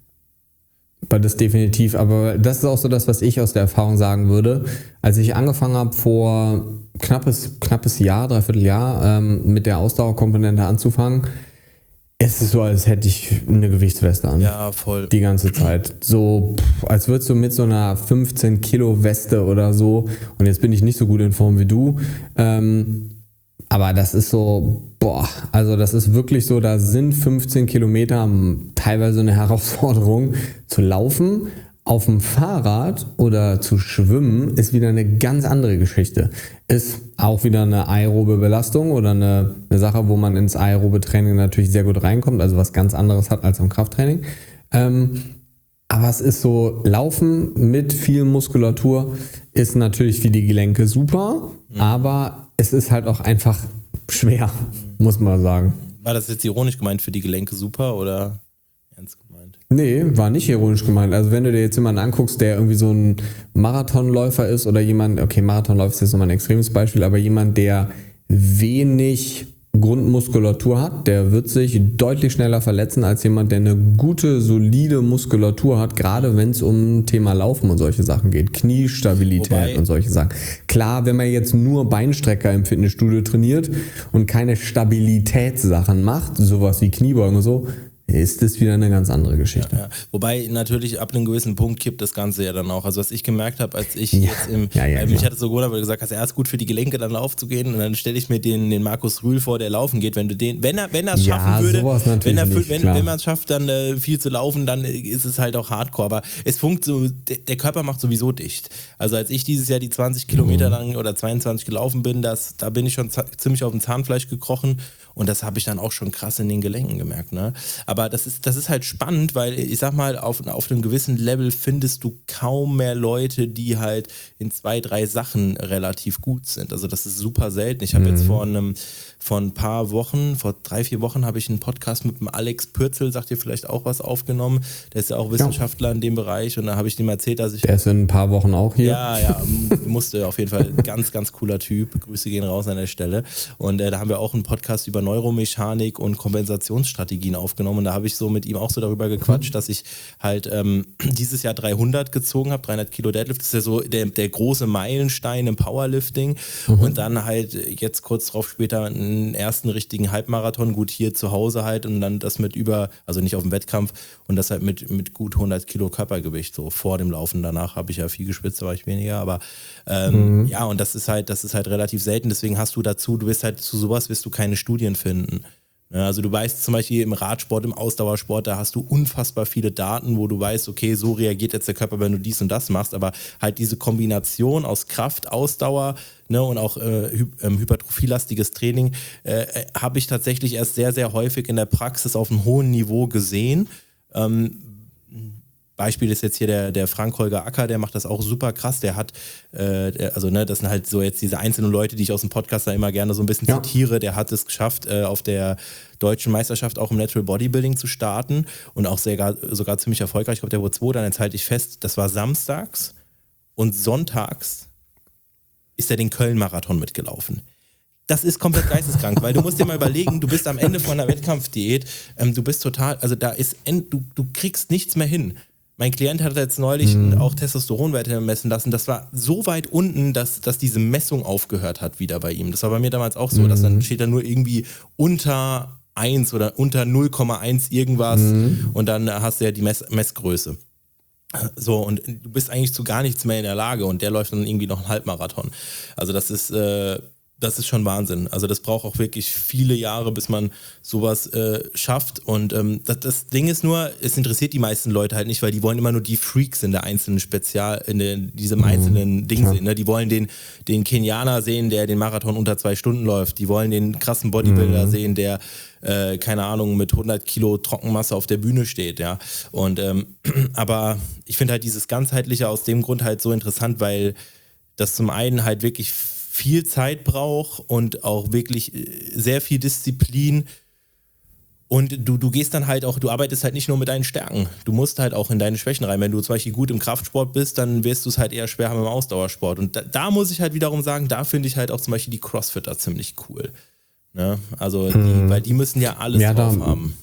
Aber das definitiv, aber das ist auch so das, was ich aus der Erfahrung sagen würde. Als ich angefangen habe, vor knappes, knappes Jahr, dreiviertel Jahr ähm, mit der Ausdauerkomponente anzufangen, es ist so, als hätte ich eine Gewichtsweste an. Ja, voll. Die ganze Zeit. So, pff, als würdest du mit so einer fünfzehn Kilo Weste oder so, und jetzt bin ich nicht so gut in Form wie du, ähm, aber das ist so, boah, also das ist wirklich so, da sind fünfzehn Kilometer teilweise eine Herausforderung zu laufen. Auf dem Fahrrad oder zu schwimmen ist wieder eine ganz andere Geschichte. Ist auch wieder eine aerobe Belastung oder eine, eine Sache, wo man ins aerobe Training natürlich sehr gut reinkommt, also was ganz anderes hat als am Krafttraining. Ähm, aber es ist so, Laufen mit viel Muskulatur ist natürlich für die Gelenke super, mhm. aber es ist halt auch einfach schwer, muss man sagen. War das jetzt ironisch gemeint, für die Gelenke super oder ernst gemeint? Nee, war nicht ironisch gemeint. Also wenn du dir jetzt jemanden anguckst, der irgendwie so ein Marathonläufer ist oder jemand, okay, Marathonläufer ist jetzt nochmal ein extremes Beispiel, aber jemand, der wenig Grundmuskulatur hat, der wird sich deutlich schneller verletzen als jemand, der eine gute, solide Muskulatur hat, gerade wenn es um Thema Laufen und solche Sachen geht, Kniestabilität Wobei, und solche Sachen. Klar, wenn man jetzt nur Beinstrecker im Fitnessstudio trainiert und keine Stabilitätssachen macht, sowas wie Kniebeugen und so, ist das wieder eine ganz andere Geschichte. Ja, ja. Wobei natürlich ab einem gewissen Punkt kippt das Ganze ja dann auch. Also was ich gemerkt habe, als ich ja. jetzt im, ja, ja, äh, mich hatte so gut, weil du gesagt hast, ja, ist gut für die Gelenke dann aufzugehen und dann stelle ich mir den, den Markus Rühl vor, der laufen geht. Wenn du den, wenn er, wenn er es ja, schaffen würde, wenn er, nicht, wenn, wenn man es schafft, dann äh, viel zu laufen, dann ist es halt auch Hardcore. Aber es funkt so, der, der Körper macht sowieso dicht. Also als ich dieses Jahr die zwanzig Kilometer mhm. lang oder zweiundzwanzig gelaufen bin, das, da bin ich schon z- ziemlich auf dem Zahnfleisch gekrochen. Und das habe ich dann auch schon krass in den Gelenken gemerkt. Ne? Aber das ist, das ist halt spannend, weil ich sag mal, auf, auf einem gewissen Level findest du kaum mehr Leute, die halt in zwei, drei Sachen relativ gut sind. Also das ist super selten. Ich habe mhm. jetzt vor einem, vor ein paar Wochen, vor drei, vier Wochen habe ich einen Podcast mit dem Alex Pürzel, sagt ihr vielleicht auch was, aufgenommen. Der ist ja auch Wissenschaftler ja. in dem Bereich und da habe ich dem erzählt, dass ich... Der ist in ein paar Wochen auch hier. Ja, ja, musste auf jeden Fall. Ganz, ganz cooler Typ. Grüße gehen raus an der Stelle. Und äh, da haben wir auch einen Podcast über Neuromechanik und Kompensationsstrategien aufgenommen und da habe ich so mit ihm auch so darüber gequatscht, mhm. dass ich halt ähm, dieses Jahr dreihundert gezogen habe, dreihundert Kilo Deadlift, das ist ja so der, der große Meilenstein im Powerlifting mhm. und dann halt jetzt kurz drauf später einen ersten richtigen Halbmarathon, gut hier zu Hause halt und dann das mit über, also nicht auf dem Wettkampf und das halt mit, mit gut hundert Kilo Körpergewicht, so vor dem Laufen, danach habe ich ja viel geschwitzt, da war ich weniger, aber ähm, mhm. ja und das ist halt, das ist halt relativ selten, deswegen hast du dazu, du wirst halt zu sowas wirst du keine Studien finden. Ja, also du weißt zum Beispiel im Radsport, im Ausdauersport, da hast du unfassbar viele Daten, wo du weißt, okay, so reagiert jetzt der Körper, wenn du dies und das machst, aber halt diese Kombination aus Kraft, Ausdauer, ne, und auch äh, hy- ähm, hypertrophielastiges Training äh, habe ich tatsächlich erst sehr, sehr häufig in der Praxis auf einem hohen Niveau gesehen. Ähm, Beispiel ist jetzt hier der, der Frank-Holger Acker, der macht das auch super krass. Der hat, äh, der, also ne, das sind halt so jetzt diese einzelnen Leute, die ich aus dem Podcast da immer gerne so ein bisschen ja. zitiere. Der hat es geschafft, äh, auf der deutschen Meisterschaft auch im Natural Bodybuilding zu starten und auch sehr, sogar ziemlich erfolgreich. Ich glaube, der wurde zwei, dann jetzt halte ich fest, das war samstags und sonntags ist er den Köln-Marathon mitgelaufen. Das ist komplett geisteskrank, weil du musst dir mal überlegen, du bist am Ende von einer Wettkampfdiät, ähm, du bist total, also da ist, du, du kriegst nichts mehr hin. Mein Klient hat jetzt neulich mhm. auch Testosteronwerte messen lassen. Das war so weit unten, dass, dass diese Messung aufgehört hat wieder bei ihm. Das war bei mir damals auch so, mhm. dass dann steht da nur irgendwie unter eins oder unter null Komma eins irgendwas mhm. und dann hast du ja die Mess- Messgröße. So, und du bist eigentlich zu gar nichts mehr in der Lage und der läuft dann irgendwie noch einen Halbmarathon. Also das ist, äh, das ist schon Wahnsinn. Also das braucht auch wirklich viele Jahre, bis man sowas äh, schafft. Und ähm, das, das Ding ist nur, es interessiert die meisten Leute halt nicht, weil die wollen immer nur die Freaks in der einzelnen Spezial, in der, diesem mhm. einzelnen Ding ja. sehen. Ne? Die wollen den, den Kenianer sehen, der den Marathon unter zwei Stunden läuft. Die wollen den krassen Bodybuilder mhm. sehen, der äh, keine Ahnung, mit hundert Kilo Trockenmasse auf der Bühne steht. Ja. Und ähm, aber ich finde halt dieses Ganzheitliche aus dem Grund halt so interessant, weil das zum einen halt wirklich viel Zeit braucht und auch wirklich sehr viel Disziplin. Und du, du gehst dann halt auch, du arbeitest halt nicht nur mit deinen Stärken. Du musst halt auch in deine Schwächen rein. Wenn du zum Beispiel gut im Kraftsport bist, dann wirst du es halt eher schwer haben im Ausdauersport. Und da, da muss ich halt wiederum sagen, da finde ich halt auch zum Beispiel die Crossfitter ziemlich cool. Ne? Also, die, hm. weil die müssen ja alles ja, drauf da, haben.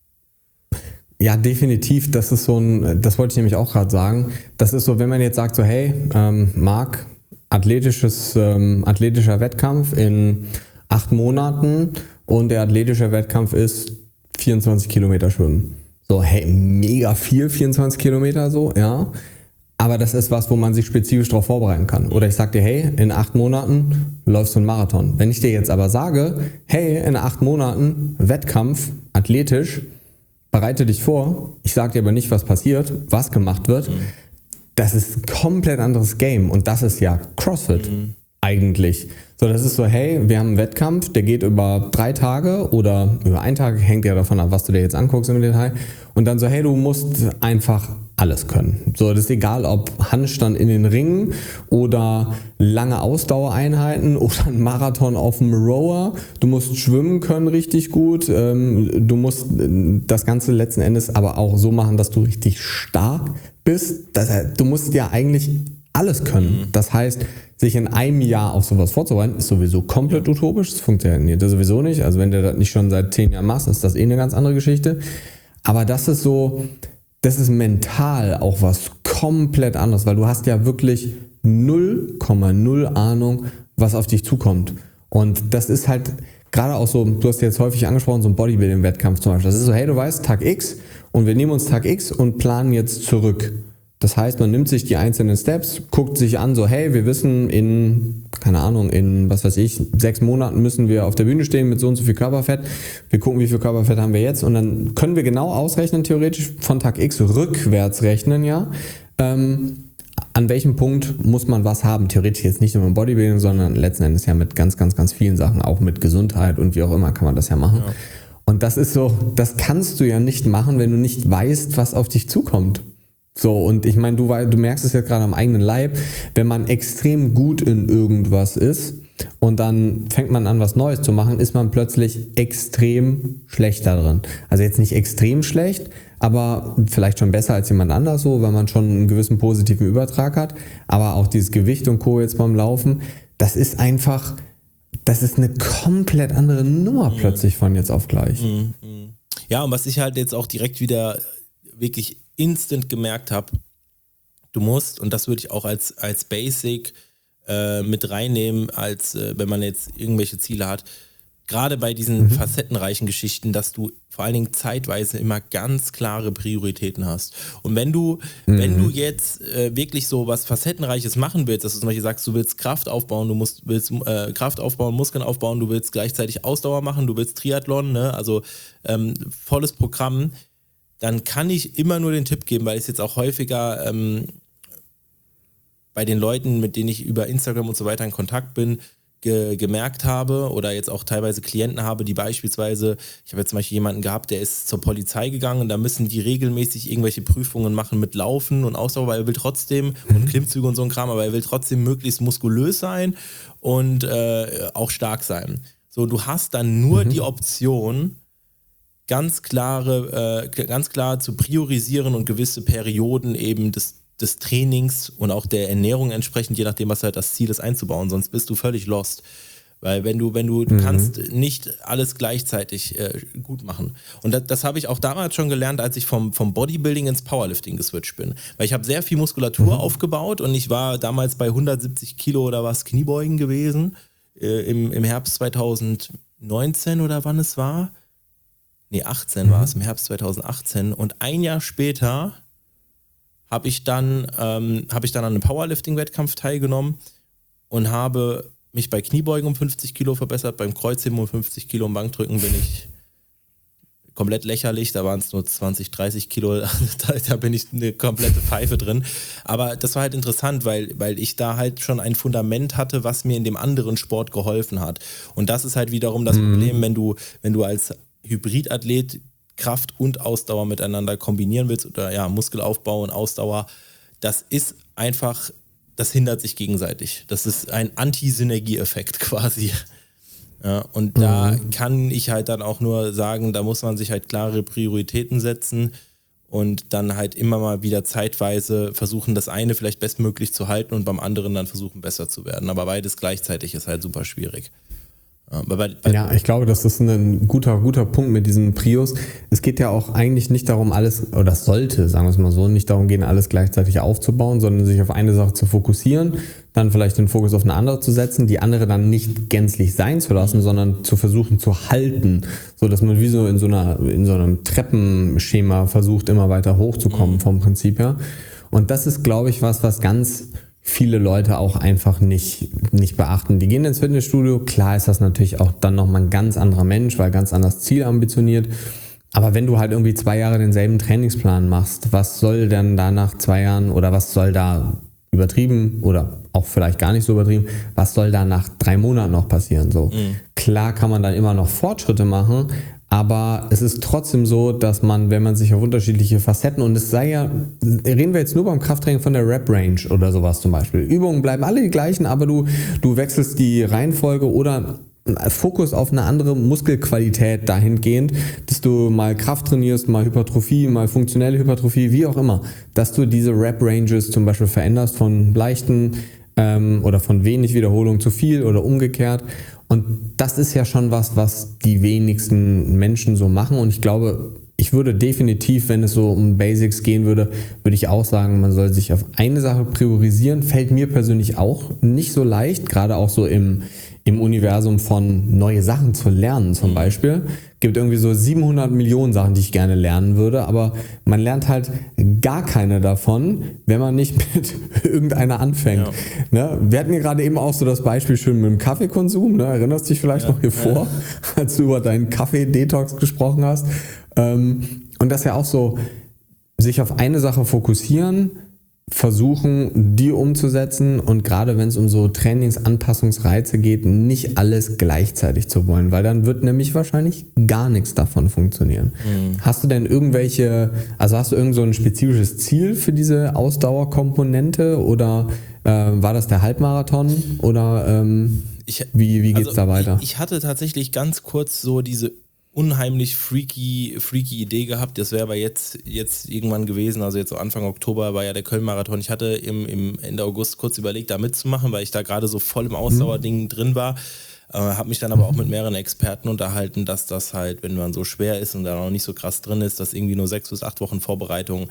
Ja, definitiv. Das ist so ein, das wollte ich nämlich auch gerade sagen. Das ist so, wenn man jetzt sagt so, hey, ähm, Marc, athletisches, ähm, athletischer Wettkampf in acht Monaten und der athletische Wettkampf ist vierundzwanzig Kilometer schwimmen. So, hey, mega viel, vierundzwanzig Kilometer so, ja. Aber das ist was, wo man sich spezifisch darauf vorbereiten kann. Oder ich sag dir, hey, in acht Monaten läufst du einen Marathon. Wenn ich dir jetzt aber sage, hey, in acht Monaten Wettkampf, athletisch, bereite dich vor, ich sag dir aber nicht, was passiert, was gemacht wird, mhm. das ist ein komplett anderes Game und das ist ja CrossFit mhm. eigentlich. So, das ist so, hey, wir haben einen Wettkampf, der geht über drei Tage oder über einen Tag, hängt ja davon ab, was du dir jetzt anguckst im Detail. Und dann so, hey, du musst einfach alles können. So, das ist egal, ob Handstand in den Ringen oder lange Ausdauereinheiten oder ein Marathon auf dem Rower. Du musst schwimmen können richtig gut. Du musst das Ganze letzten Endes aber auch so machen, dass du richtig stark bist. Das heißt, du musst ja eigentlich alles können. Das heißt, sich in einem Jahr auf sowas vorzubereiten, ist sowieso komplett utopisch. Das funktioniert sowieso nicht. Also wenn du das nicht schon seit zehn Jahren machst, ist das eh eine ganz andere Geschichte. Aber das ist so, das ist mental auch was komplett anderes, weil du hast ja wirklich null Komma null Ahnung, was auf dich zukommt. Und das ist halt gerade auch so, du hast jetzt häufig angesprochen, so ein Bodybuilding-Wettkampf zum Beispiel. Das ist so, hey, du weißt, Tag X und wir nehmen uns Tag X und planen jetzt zurück. Das heißt, man nimmt sich die einzelnen Steps, guckt sich an, so, hey, wir wissen in, keine Ahnung, in, was weiß ich, sechs Monaten müssen wir auf der Bühne stehen mit so und so viel Körperfett. Wir gucken, wie viel Körperfett haben wir jetzt und dann können wir genau ausrechnen, theoretisch von Tag X rückwärts rechnen, ja. Ähm, an welchem Punkt muss man was haben? Theoretisch jetzt nicht nur im Bodybuilding, sondern letzten Endes ja mit ganz, ganz, ganz vielen Sachen, auch mit Gesundheit und wie auch immer kann man das ja machen. Ja. Und das ist so, das kannst du ja nicht machen, wenn du nicht weißt, was auf dich zukommt. So, und ich meine, du, du merkst es jetzt gerade am eigenen Leib, wenn man extrem gut in irgendwas ist und dann fängt man an, was Neues zu machen, ist man plötzlich extrem schlecht da drin. Also jetzt nicht extrem schlecht, aber vielleicht schon besser als jemand anders so, weil man schon einen gewissen positiven Übertrag hat. Aber auch dieses Gewicht und Co. jetzt beim Laufen, das ist einfach, das ist eine komplett andere Nummer plötzlich von jetzt auf gleich. Ja, und was ich halt jetzt auch direkt wieder wirklich instant gemerkt habe, du musst, und das würde ich auch als, als Basic äh, mit reinnehmen, als äh, wenn man jetzt irgendwelche Ziele hat, gerade bei diesen mhm. facettenreichen Geschichten, dass du vor allen Dingen zeitweise immer ganz klare Prioritäten hast. Und wenn du, mhm. wenn du jetzt äh, wirklich so was Facettenreiches machen willst, dass du zum Beispiel sagst, du willst Kraft aufbauen, du musst, willst äh, Kraft aufbauen, Muskeln aufbauen, du willst gleichzeitig Ausdauer machen, du willst Triathlon, ne? Also ähm, volles Programm, dann kann ich immer nur den Tipp geben, weil ich es jetzt auch häufiger ähm, bei den Leuten, mit denen ich über Instagram und so weiter in Kontakt bin, ge- gemerkt habe oder jetzt auch teilweise Klienten habe, die beispielsweise, ich habe jetzt zum Beispiel jemanden gehabt, der ist zur Polizei gegangen und da müssen die regelmäßig irgendwelche Prüfungen machen mit Laufen und Ausdauer, weil er will trotzdem, mhm. und Klimmzüge und so ein Kram, aber er will trotzdem möglichst muskulös sein und äh, auch stark sein. So, du hast dann nur mhm. die Option, ganz klare, äh, ganz klar zu priorisieren und gewisse Perioden eben des, des Trainings und auch der Ernährung entsprechend, je nachdem, was halt das Ziel ist, einzubauen, sonst bist du völlig lost. Weil wenn du, wenn du, du mhm. kannst nicht alles gleichzeitig äh, gut machen. Und das, das habe ich auch damals schon gelernt, als ich vom, vom Bodybuilding ins Powerlifting geswitcht bin. Weil ich habe sehr viel Muskulatur mhm. aufgebaut und ich war damals bei hundertsiebzig Kilo oder was Kniebeugen gewesen, äh, im, im Herbst zweitausendneunzehn oder wann es war. Nee, achtzehn mhm. war es, im Herbst zweitausendachtzehn. Und ein Jahr später habe ich dann, ähm, habe ich dann an einem Powerlifting-Wettkampf teilgenommen und habe mich bei Kniebeugen um fünfzig Kilo verbessert, beim Kreuzheben um fünfzig Kilo, im Bankdrücken bin ich komplett lächerlich, da waren es nur zwanzig, dreißig Kilo, da, da bin ich eine komplette Pfeife drin. Aber das war halt interessant, weil, weil ich da halt schon ein Fundament hatte, was mir in dem anderen Sport geholfen hat. Und das ist halt wiederum das mhm. Problem, wenn du, wenn du als Hybridathlet Kraft und Ausdauer miteinander kombinieren willst oder ja, Muskelaufbau und Ausdauer, das ist einfach, das hindert sich gegenseitig. Das ist ein Anti-Synergie-Effekt quasi. Ja, und da mhm. kann ich halt dann auch nur sagen, da muss man sich halt klare Prioritäten setzen und dann halt immer mal wieder zeitweise versuchen, das eine vielleicht bestmöglich zu halten und beim anderen dann versuchen, besser zu werden. Aber beides gleichzeitig ist halt super schwierig. Aber bei, bei ja, ich glaube, das ist ein guter, guter Punkt mit diesen Prios. Es geht ja auch eigentlich nicht darum, alles, oder es sollte, sagen wir es mal so, nicht darum gehen, alles gleichzeitig aufzubauen, sondern sich auf eine Sache zu fokussieren, dann vielleicht den Fokus auf eine andere zu setzen, die andere dann nicht gänzlich sein zu lassen, sondern zu versuchen zu halten, so dass man wie so in so einer, in so einem Treppenschema versucht, immer weiter hochzukommen mhm. vom Prinzip her. Und das ist, glaube ich, was, was ganz viele Leute auch einfach nicht, nicht beachten. Die gehen ins Fitnessstudio, klar ist das natürlich auch dann nochmal ein ganz anderer Mensch, weil ganz anders zielambitioniert. Aber wenn du halt irgendwie zwei Jahre denselben Trainingsplan machst, was soll denn da nach zwei Jahren oder was soll da übertrieben oder auch vielleicht gar nicht so übertrieben, was soll da nach drei Monaten noch passieren? So mhm. Klar kann man dann immer noch Fortschritte machen, aber es ist trotzdem so, dass man, wenn man sich auf unterschiedliche Facetten, und es sei ja, reden wir jetzt nur beim Krafttraining von der Rep-Range oder sowas zum Beispiel. Übungen bleiben alle die gleichen, aber du, du wechselst die Reihenfolge oder Fokus auf eine andere Muskelqualität dahingehend, dass du mal Kraft trainierst, mal Hypertrophie, mal funktionelle Hypertrophie, wie auch immer, dass du diese Rep-Ranges zum Beispiel veränderst von leichten ähm, oder von wenig Wiederholung zu viel oder umgekehrt. Und das ist ja schon was, was die wenigsten Menschen so machen. Und ich glaube, ich würde definitiv, wenn es so um Basics gehen würde, würde ich auch sagen, man soll sich auf eine Sache priorisieren. Fällt mir persönlich auch nicht so leicht, gerade auch so im, im Universum von neue Sachen zu lernen zum Beispiel. Gibt irgendwie so siebenhundert Millionen Sachen, die ich gerne lernen würde, aber man lernt halt gar keine davon, wenn man nicht mit irgendeiner anfängt. Ja. Ne? Wir hatten hier gerade eben auch so das Beispiel schön mit dem Kaffeekonsum, ne? Erinnerst dich vielleicht ja. noch hier vor, ja. als du über deinen Kaffee-Detox gesprochen hast. Und das ist ja auch so, sich auf eine Sache fokussieren, versuchen, die umzusetzen und gerade wenn es um so Trainingsanpassungsreize geht, nicht alles gleichzeitig zu wollen, weil dann wird nämlich wahrscheinlich gar nichts davon funktionieren. Mhm. Hast du denn irgendwelche, also hast du irgend so ein spezifisches Ziel für diese Ausdauerkomponente oder äh, war das der Halbmarathon oder ähm, ich, wie, wie geht's also, da weiter? Ich, ich hatte tatsächlich ganz kurz so diese unheimlich freaky, freaky Idee gehabt. Das wäre aber jetzt, jetzt irgendwann gewesen, also jetzt so Anfang Oktober war ja der Köln-Marathon. Ich hatte im, im Ende August kurz überlegt, da mitzumachen, weil ich da gerade so voll im Ausdauerding mhm. drin war. Äh, habe mich dann aber auch mit mehreren Experten unterhalten, dass das halt, wenn man so schwer ist und da noch nicht so krass drin ist, dass irgendwie nur sechs bis acht Wochen Vorbereitung,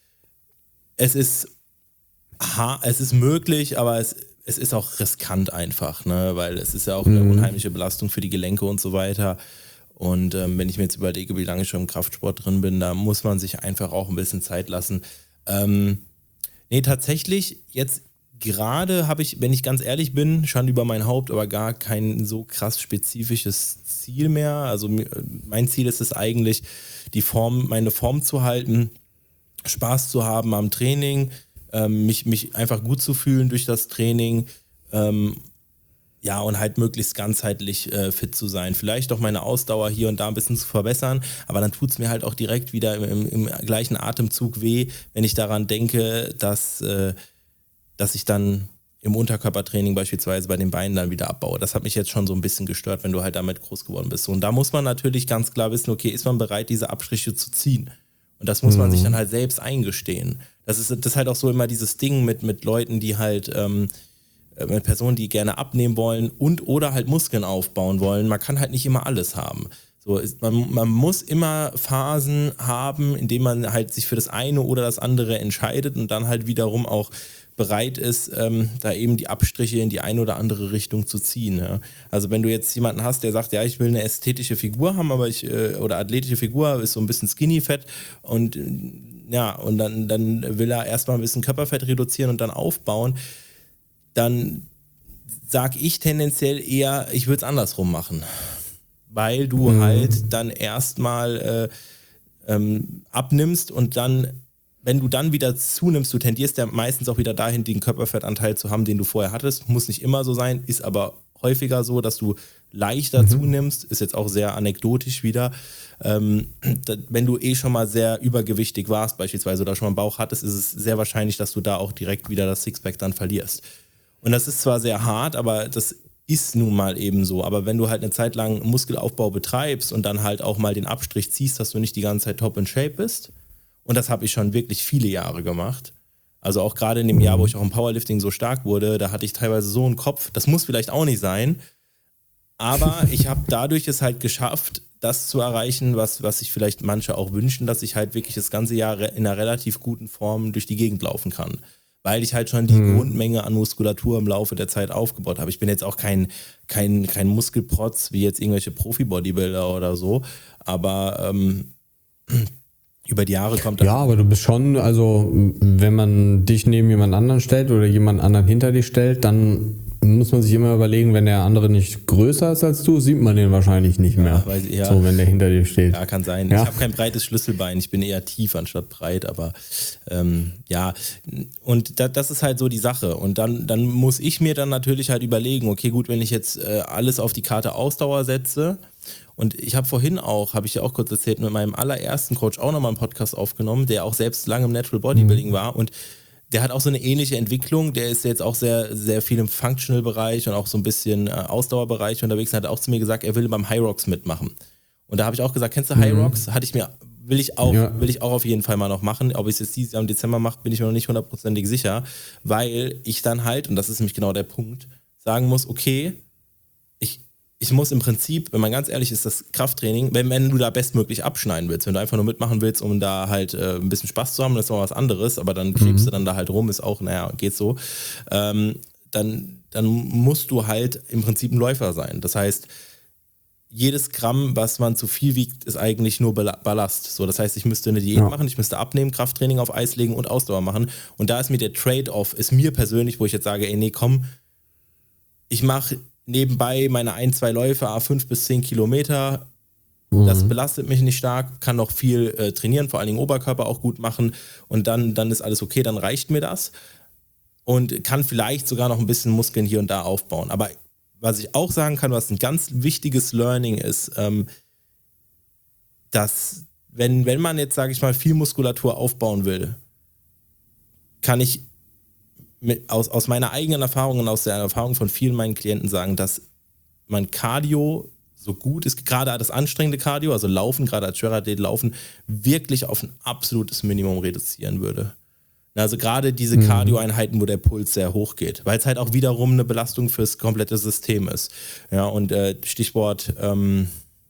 es ist, aha, es ist möglich, aber es, es ist auch riskant einfach, ne? Weil es ist ja auch eine mhm. unheimliche Belastung für die Gelenke und so weiter. Und ähm, wenn ich mir jetzt überlege, wie lange ich schon im Kraftsport drin bin, da muss man sich einfach auch ein bisschen Zeit lassen. Ähm, nee, tatsächlich, jetzt gerade habe ich, wenn ich ganz ehrlich bin, schon über mein Haupt, aber gar kein so krass spezifisches Ziel mehr. Also mein Ziel ist es eigentlich, die Form, meine Form zu halten, Spaß zu haben am Training, ähm, mich, mich einfach gut zu fühlen durch das Training, ähm, ja, und halt möglichst ganzheitlich äh, fit zu sein. Vielleicht auch meine Ausdauer hier und da ein bisschen zu verbessern, aber dann tut es mir halt auch direkt wieder im, im, im gleichen Atemzug weh, wenn ich daran denke, dass, äh, dass ich dann im Unterkörpertraining beispielsweise bei den Beinen dann wieder abbaue. Das hat mich jetzt schon so ein bisschen gestört, wenn du halt damit groß geworden bist. Und da muss man natürlich ganz klar wissen, okay, ist man bereit, diese Abstriche zu ziehen? Und das muss mhm. man sich dann halt selbst eingestehen. Das ist, das ist halt auch so immer dieses Ding mit, mit Leuten, die halt... Ähm, mit Personen, die gerne abnehmen wollen und oder halt Muskeln aufbauen wollen. Man kann halt nicht immer alles haben. So ist, man, man muss immer Phasen haben, in denen man halt sich für das eine oder das andere entscheidet und dann halt wiederum auch bereit ist, ähm, da eben die Abstriche in die eine oder andere Richtung zu ziehen. Ja. Also wenn du jetzt jemanden hast, der sagt, ja, ich will eine ästhetische Figur haben, aber ich, äh, oder athletische Figur, ist so ein bisschen Skinny-Fett und ja, und dann, dann will er erstmal ein bisschen Körperfett reduzieren und dann aufbauen, dann sag ich tendenziell eher, ich würde es andersrum machen. Weil du Mhm. halt dann erstmal äh, ähm, abnimmst und dann, wenn du dann wieder zunimmst, du tendierst ja meistens auch wieder dahin, den Körperfettanteil zu haben, den du vorher hattest. Muss nicht immer so sein, ist aber häufiger so, dass du leichter Mhm. zunimmst. Ist jetzt auch sehr anekdotisch wieder. Ähm, da, wenn du eh schon mal sehr übergewichtig warst beispielsweise oder schon mal einen Bauch hattest, ist es sehr wahrscheinlich, dass du da auch direkt wieder das Sixpack dann verlierst. Und das ist zwar sehr hart, aber das ist nun mal eben so. Aber wenn du halt eine Zeit lang Muskelaufbau betreibst und dann halt auch mal den Abstrich ziehst, dass du nicht die ganze Zeit top in shape bist, und das habe ich schon wirklich viele Jahre gemacht, also auch gerade in dem Jahr, wo ich auch im Powerlifting so stark wurde, da hatte ich teilweise so einen Kopf, das muss vielleicht auch nicht sein, aber ich habe dadurch es halt geschafft, das zu erreichen, was, was sich vielleicht manche auch wünschen, dass ich halt wirklich das ganze Jahr in einer relativ guten Form durch die Gegend laufen kann. Weil ich halt schon die mhm. Grundmenge an Muskulatur im Laufe der Zeit aufgebaut habe. Ich bin jetzt auch kein, kein, kein Muskelprotz wie jetzt irgendwelche Profi-Bodybuilder oder so, aber ähm, über die Jahre kommt das. Ja, aber du bist schon, also wenn man dich neben jemand anderen stellt oder jemand anderen hinter dich stellt, dann muss man sich immer überlegen, wenn der andere nicht größer ist als du, sieht man den wahrscheinlich nicht mehr. Ja, weiß ich, ja. So, wenn der hinter dir steht. Ja, kann sein. Ja. Ich habe kein breites Schlüsselbein, ich bin eher tief anstatt breit, aber ähm, ja, und da, das ist halt so die Sache. Und dann, dann muss ich mir dann natürlich halt überlegen, okay, gut, wenn ich jetzt äh, alles auf die Karte Ausdauer setze, und ich habe vorhin auch, habe ich ja auch kurz erzählt, mit meinem allerersten Coach auch nochmal einen Podcast aufgenommen, der auch selbst lange im Natural Bodybuilding mhm. war, und der hat auch so eine ähnliche Entwicklung, der ist jetzt auch sehr, sehr viel im Functional-Bereich und auch so ein bisschen äh, Ausdauerbereich unterwegs, und hat auch zu mir gesagt, er will beim High Rocks mitmachen. Und da habe ich auch gesagt, kennst du High Rocks? Hatte ich mir, will ich auch, ja. will ich auch auf jeden Fall mal noch machen. Ob ich es jetzt dieses Jahr im Dezember mache, bin ich mir noch nicht hundertprozentig sicher, weil ich dann halt, und das ist nämlich genau der Punkt, sagen muss, okay, ich, ich muss im Prinzip, wenn man ganz ehrlich ist, das Krafttraining, wenn, wenn du da bestmöglich abschneiden willst, wenn du einfach nur mitmachen willst, um da halt äh, ein bisschen Spaß zu haben, das ist noch was anderes, aber dann klebst mhm. du dann da halt rum, ist auch, naja, geht so, ähm, dann, dann musst du halt im Prinzip ein Läufer sein. Das heißt, jedes Gramm, was man zu viel wiegt, ist eigentlich nur Ballast. So, das heißt, ich müsste eine Diät ja. machen, ich müsste abnehmen, Krafttraining auf Eis legen und Ausdauer machen. Und da ist mir der Trade-off, ist mir persönlich, wo ich jetzt sage, ey, nee, komm, ich mache nebenbei meine ein, zwei Läufe, fünf bis zehn Kilometer. Mhm. Das belastet mich nicht stark, kann noch viel äh, trainieren, vor allen Dingen Oberkörper auch gut machen. Und dann, dann ist alles okay, dann reicht mir das. Und kann vielleicht sogar noch ein bisschen Muskeln hier und da aufbauen. Aber was ich auch sagen kann, was ein ganz wichtiges Learning ist, ähm, dass wenn, wenn man jetzt, sage ich mal, viel Muskulatur aufbauen will, kann ich mit, aus, aus meiner eigenen Erfahrung und aus der Erfahrung von vielen meinen Klienten sagen, dass man Cardio so gut ist, gerade das anstrengende Cardio, also Laufen, gerade als Schwerathlet Laufen, wirklich auf ein absolutes Minimum reduzieren würde. Also gerade diese Cardio-Einheiten, wo der Puls sehr hoch geht, weil es halt auch wiederum eine Belastung fürs komplette System ist. Ja, und äh, Stichwort, ähm,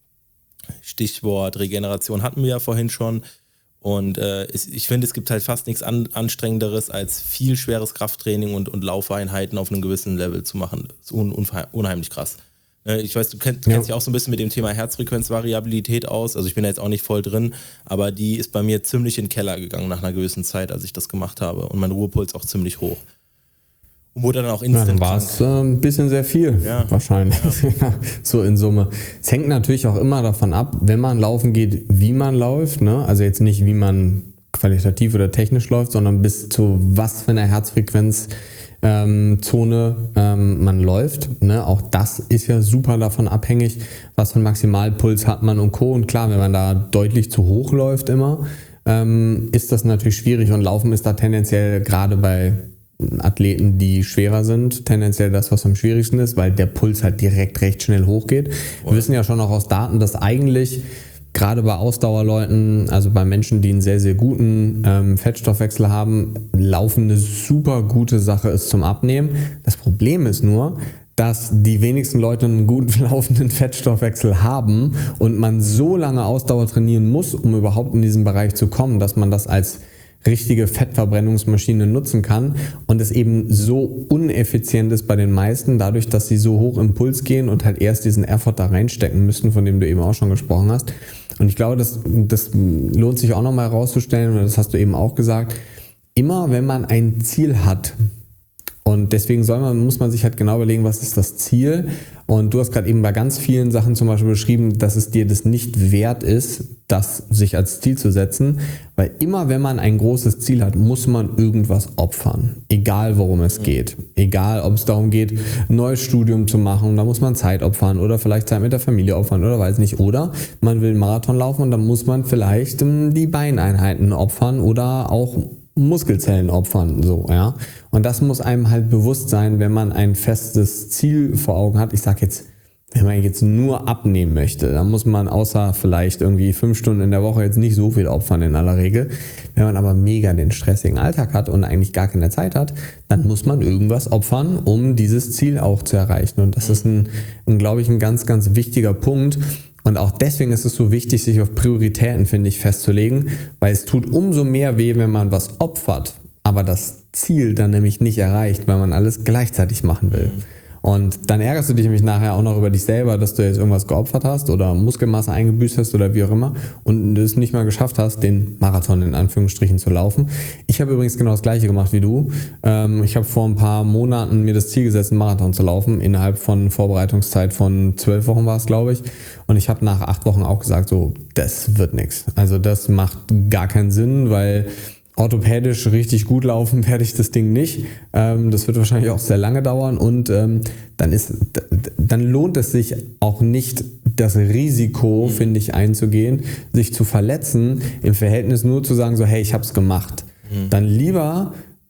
Stichwort Regeneration hatten wir ja vorhin schon. Und äh, ich finde, es gibt halt fast nichts an, Anstrengenderes, als viel schweres Krafttraining und, und Laufeinheiten auf einem gewissen Level zu machen. Das ist un, unheim, unheimlich krass. Ich weiß, du kennst, du kennst ja. dich auch so ein bisschen mit dem Thema Herzfrequenzvariabilität aus. Also ich bin da jetzt auch nicht voll drin, aber die ist bei mir ziemlich in den Keller gegangen nach einer gewissen Zeit, als ich das gemacht habe. Und mein Ruhepuls auch ziemlich hoch. Und wurde dann auch instant. Ja, dann war es äh, ein bisschen sehr viel, ja. wahrscheinlich. Ja. So in Summe. Es hängt natürlich auch immer davon ab, wenn man laufen geht, wie man läuft. Ne? Also jetzt nicht, wie man qualitativ oder technisch läuft, sondern bis zu was für einer Herzfrequenz Ähm, Zone ähm, man läuft. Ne? Auch das ist ja super davon abhängig, was für einen Maximalpuls hat man und Co. Und klar, wenn man da deutlich zu hoch läuft immer, ähm, ist das natürlich schwierig, und Laufen ist da tendenziell gerade bei Athleten, die schwerer sind, tendenziell das, was am schwierigsten ist, weil der Puls halt direkt recht schnell hochgeht. Wir wissen ja schon auch aus Daten, dass eigentlich gerade bei Ausdauerleuten, also bei Menschen, die einen sehr, sehr guten ähm, Fettstoffwechsel haben, Laufen eine super gute Sache ist zum Abnehmen. Das Problem ist nur, dass die wenigsten Leute einen guten laufenden Fettstoffwechsel haben und man so lange Ausdauer trainieren muss, um überhaupt in diesen Bereich zu kommen, dass man das als richtige Fettverbrennungsmaschine nutzen kann, und es eben so uneffizient ist bei den meisten, dadurch, dass sie so hoch im Puls gehen und halt erst diesen Effort da reinstecken müssen, von dem du eben auch schon gesprochen hast. Und ich glaube, das, das lohnt sich auch nochmal herauszustellen, und das hast du eben auch gesagt, immer wenn man ein Ziel hat Und deswegen soll man, muss man sich halt genau überlegen, was ist das Ziel. Und du hast gerade eben bei ganz vielen Sachen zum Beispiel beschrieben, dass es dir das nicht wert ist, das sich als Ziel zu setzen. Weil immer wenn man ein großes Ziel hat, muss man irgendwas opfern. Egal worum es geht. Egal ob es darum geht, ein neues Studium zu machen, da muss man Zeit opfern oder vielleicht Zeit mit der Familie opfern oder weiß nicht. Oder man will einen Marathon laufen und dann muss man vielleicht die Beineinheiten opfern oder auch Muskelzellen opfern, so, ja. Und das muss einem halt bewusst sein, wenn man ein festes Ziel vor Augen hat. Ich sag jetzt, wenn man jetzt nur abnehmen möchte, dann muss man außer vielleicht irgendwie fünf Stunden in der Woche jetzt nicht so viel opfern in aller Regel. Wenn man aber mega den stressigen Alltag hat und eigentlich gar keine Zeit hat, dann muss man irgendwas opfern, um dieses Ziel auch zu erreichen. Und das ist ein, ein glaube ich, ein ganz, ganz wichtiger Punkt. Und auch deswegen ist es so wichtig, sich auf Prioritäten, finde ich, festzulegen, weil es tut umso mehr weh, wenn man was opfert, aber das Ziel dann nämlich nicht erreicht, weil man alles gleichzeitig machen will. Und dann ärgerst du dich nämlich nachher auch noch über dich selber, dass du jetzt irgendwas geopfert hast oder Muskelmasse eingebüßt hast oder wie auch immer und es nicht mal geschafft hast, den Marathon in Anführungsstrichen zu laufen. Ich habe übrigens genau das Gleiche gemacht wie du. Ich habe vor ein paar Monaten mir das Ziel gesetzt, einen Marathon zu laufen, innerhalb von Vorbereitungszeit von zwölf Wochen war es, glaube ich. Und ich habe nach acht Wochen auch gesagt, so, das wird nichts. Also das macht gar keinen Sinn, weil orthopädisch richtig gut laufen werde ich das Ding nicht. Ähm, das wird wahrscheinlich auch sehr lange dauern und ähm, dann ist, dann lohnt es sich auch nicht, das Risiko, finde ich, einzugehen, sich zu verletzen, im Verhältnis nur zu sagen, so, hey, ich habe es gemacht. Mhm. Dann lieber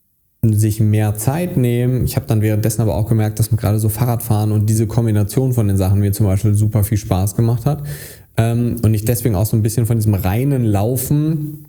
sich mehr Zeit nehmen. Ich habe dann währenddessen aber auch gemerkt, dass mir gerade so Fahrradfahren und diese Kombination von den Sachen mir zum Beispiel super viel Spaß gemacht hat. Ähm, und ich deswegen auch so ein bisschen von diesem reinen Laufen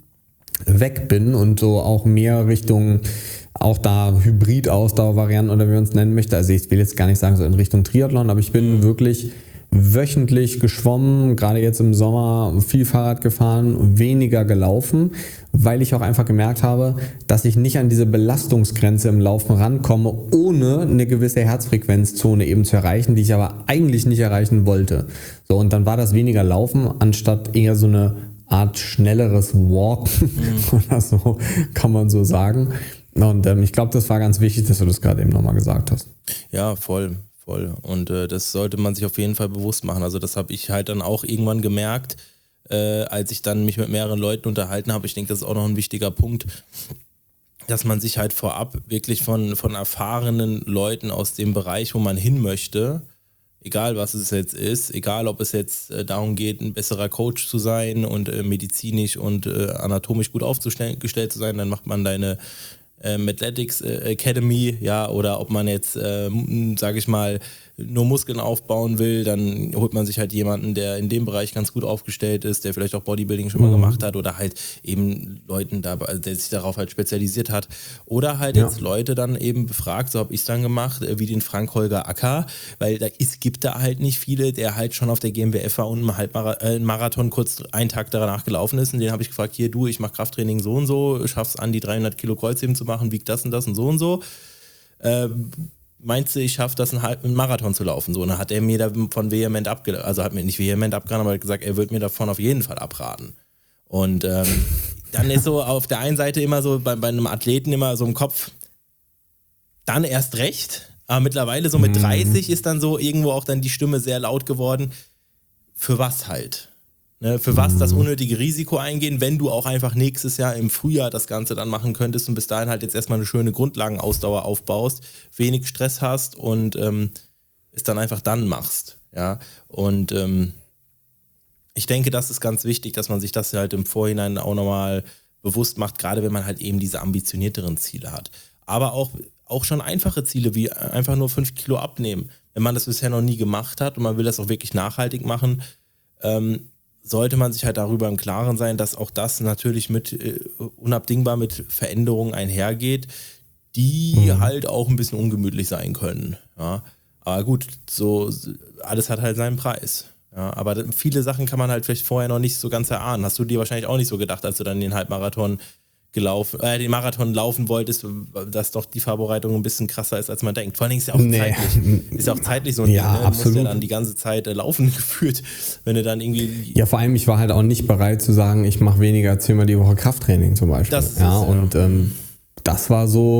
weg bin und so auch mehr Richtung auch da Hybrid-Ausdauer-Varianten oder wie man es nennen möchte. Also ich will jetzt gar nicht sagen so in Richtung Triathlon, aber ich bin wirklich wöchentlich geschwommen, gerade jetzt im Sommer viel Fahrrad gefahren, weniger gelaufen, weil ich auch einfach gemerkt habe, dass ich nicht an diese Belastungsgrenze im Laufen rankomme, ohne eine gewisse Herzfrequenzzone eben zu erreichen, die ich aber eigentlich nicht erreichen wollte. So, und dann war das weniger Laufen, anstatt eher so eine Art schnelleres Walken mhm. oder so, kann man so sagen. Und ähm, ich glaube, das war ganz wichtig, dass du das gerade eben nochmal gesagt hast. Ja, voll, voll. Und äh, das sollte man sich auf jeden Fall bewusst machen. Also das habe ich halt dann auch irgendwann gemerkt, äh, als ich dann mich mit mehreren Leuten unterhalten habe. Ich denke, das ist auch noch ein wichtiger Punkt, dass man sich halt vorab wirklich von, von erfahrenen Leuten aus dem Bereich, wo man hin möchte, egal was es jetzt ist, egal ob es jetzt äh, darum geht, ein besserer Coach zu sein und äh, medizinisch und äh, anatomisch gut aufgestellt zu sein, dann macht man deine äh, Athletics äh, Academy, ja, oder ob man jetzt, äh, sage ich mal, nur Muskeln aufbauen will, dann holt man sich halt jemanden, der in dem Bereich ganz gut aufgestellt ist, der vielleicht auch Bodybuilding schon mal mhm. gemacht hat oder halt eben Leuten, da, der sich darauf halt spezialisiert hat oder halt ja. jetzt Leute dann eben befragt, so habe ich es dann gemacht, wie den Frank-Holger Acker, weil da ist, gibt da halt nicht viele, der halt schon auf der G M B F war und einen Halbmarathon, äh, Marathon kurz einen Tag danach gelaufen ist und den habe ich gefragt, hier du, ich mache Krafttraining so und so, schaff's an die dreihundert Kilo Kreuzheben zu machen, wiegt das und das und so und so. Ähm, meinst du, ich schaffe das, einen, Halb- einen Marathon zu laufen? So, und dann hat er mir davon vehement abgeraten, also hat mir nicht vehement abgeraten, aber hat gesagt, er wird mir davon auf jeden Fall abraten. Und ähm, dann ist so auf der einen Seite immer so bei, bei einem Athleten immer so im Kopf, dann erst recht, aber mittlerweile so mit dreißig ist dann so irgendwo auch dann die Stimme sehr laut geworden. Für was halt? Ne, für was das unnötige Risiko eingehen, wenn du auch einfach nächstes Jahr im Frühjahr das Ganze dann machen könntest und bis dahin halt jetzt erstmal eine schöne Grundlagenausdauer aufbaust, wenig Stress hast und ähm, es dann einfach dann machst. Ja, und ähm, ich denke, das ist ganz wichtig, dass man sich das halt im Vorhinein auch nochmal bewusst macht, gerade wenn man halt eben diese ambitionierteren Ziele hat. Aber auch, auch schon einfache Ziele, wie einfach nur fünf Kilo abnehmen. Wenn man das bisher noch nie gemacht hat und man will das auch wirklich nachhaltig machen, ähm, sollte man sich halt darüber im Klaren sein, dass auch das natürlich mit äh, unabdingbar mit Veränderungen einhergeht, die mhm. halt auch ein bisschen ungemütlich sein können. Ja. Aber gut, so alles hat halt seinen Preis. Ja. Aber viele Sachen kann man halt vielleicht vorher noch nicht so ganz erahnen. Hast du dir wahrscheinlich auch nicht so gedacht, als du dann den Halbmarathon gelaufen, äh, den Marathon laufen wolltest, dass doch die Vorbereitung ein bisschen krasser ist, als man denkt. Vor allen Dingen ist ja auch nee. zeitlich, ist ja auch zeitlich so ein ja, Ding, ne? Du absolut. musst ja dann die ganze Zeit äh, laufen gefühlt, wenn du dann irgendwie... Ja, vor allem, ich war halt auch nicht bereit zu sagen, ich mache weniger als zehnmal die Woche Krafttraining zum Beispiel. Das ist, ja, und ähm, das war so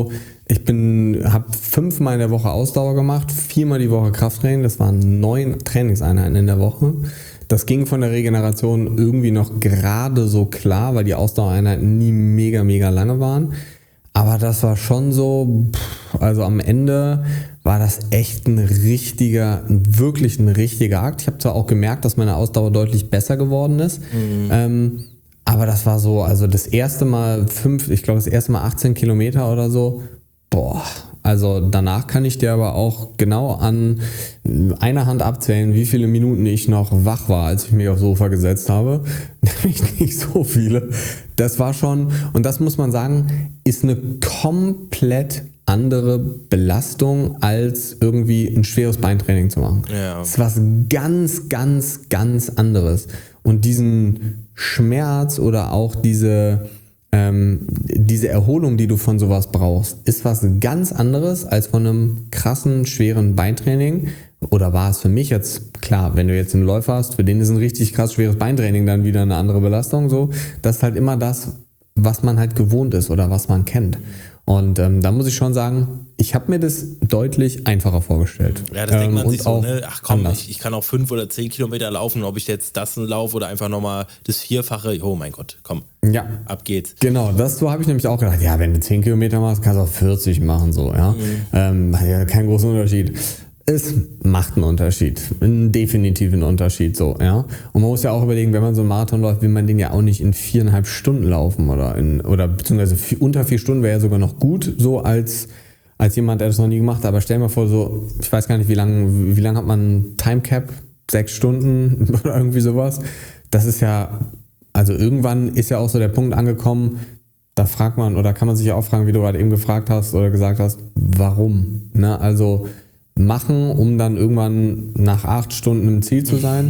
Ich bin, habe fünfmal in der Woche Ausdauer gemacht, viermal die Woche Krafttraining. Das waren neun Trainingseinheiten in der Woche. Das ging von der Regeneration irgendwie noch gerade so klar, weil die Ausdauereinheiten nie mega, mega lange waren. Aber das war schon so, also am Ende war das echt ein richtiger, wirklich ein richtiger Akt. Ich habe zwar auch gemerkt, dass meine Ausdauer deutlich besser geworden ist, mhm. ähm, aber das war so, also das erste Mal fünf, ich glaube das erste Mal achtzehn Kilometer oder so, boah, also danach kann ich dir aber auch genau an einer Hand abzählen, wie viele Minuten ich noch wach war, als ich mich aufs Sofa gesetzt habe. Nämlich nicht so viele. Das war schon, und das muss man sagen, ist eine komplett andere Belastung, als irgendwie ein schweres Beintraining zu machen. Ja. Das ist was ganz, ganz, ganz anderes. Und diesen Schmerz oder auch diese Ähm, diese Erholung, die du von sowas brauchst, ist was ganz anderes als von einem krassen, schweren Beintraining. Oder war es für mich jetzt, klar, wenn du jetzt einen Läufer hast, für den ist ein richtig krass schweres Beintraining dann wieder eine andere Belastung. So, das ist halt immer das, was man halt gewohnt ist oder was man kennt. Und ähm, da muss ich schon sagen, ich habe mir das deutlich einfacher vorgestellt. Ja, das denkt man ähm, sich so, ne? Ach komm, anders. ich, ich kann auch fünf oder zehn Kilometer laufen, ob ich jetzt das laufe oder einfach nochmal das Vierfache. Oh mein Gott, komm, ja. ab geht's. Genau, das so habe ich nämlich auch gedacht. Ja, wenn du zehn Kilometer machst, kannst du auch vierzig machen, so, ja. Mhm. Ähm, ja, kein großer Unterschied. Es macht einen Unterschied, einen definitiven Unterschied, so, ja. Und man muss ja auch überlegen, wenn man so einen Marathon läuft, will man den ja auch nicht in viereinhalb Stunden laufen oder in, oder beziehungsweise vier, unter vier Stunden wäre ja sogar noch gut, so als, als jemand, der das noch nie gemacht hat. Aber stell dir mal vor, so, ich weiß gar nicht, wie lange, wie lange hat man einen Timecap? Sechs Stunden oder irgendwie sowas. Das ist ja, also irgendwann ist ja auch so der Punkt angekommen, da fragt man, oder kann man sich ja auch fragen, wie du gerade eben gefragt hast oder gesagt hast, warum, ne, also, machen, um dann irgendwann nach acht Stunden im Ziel zu sein?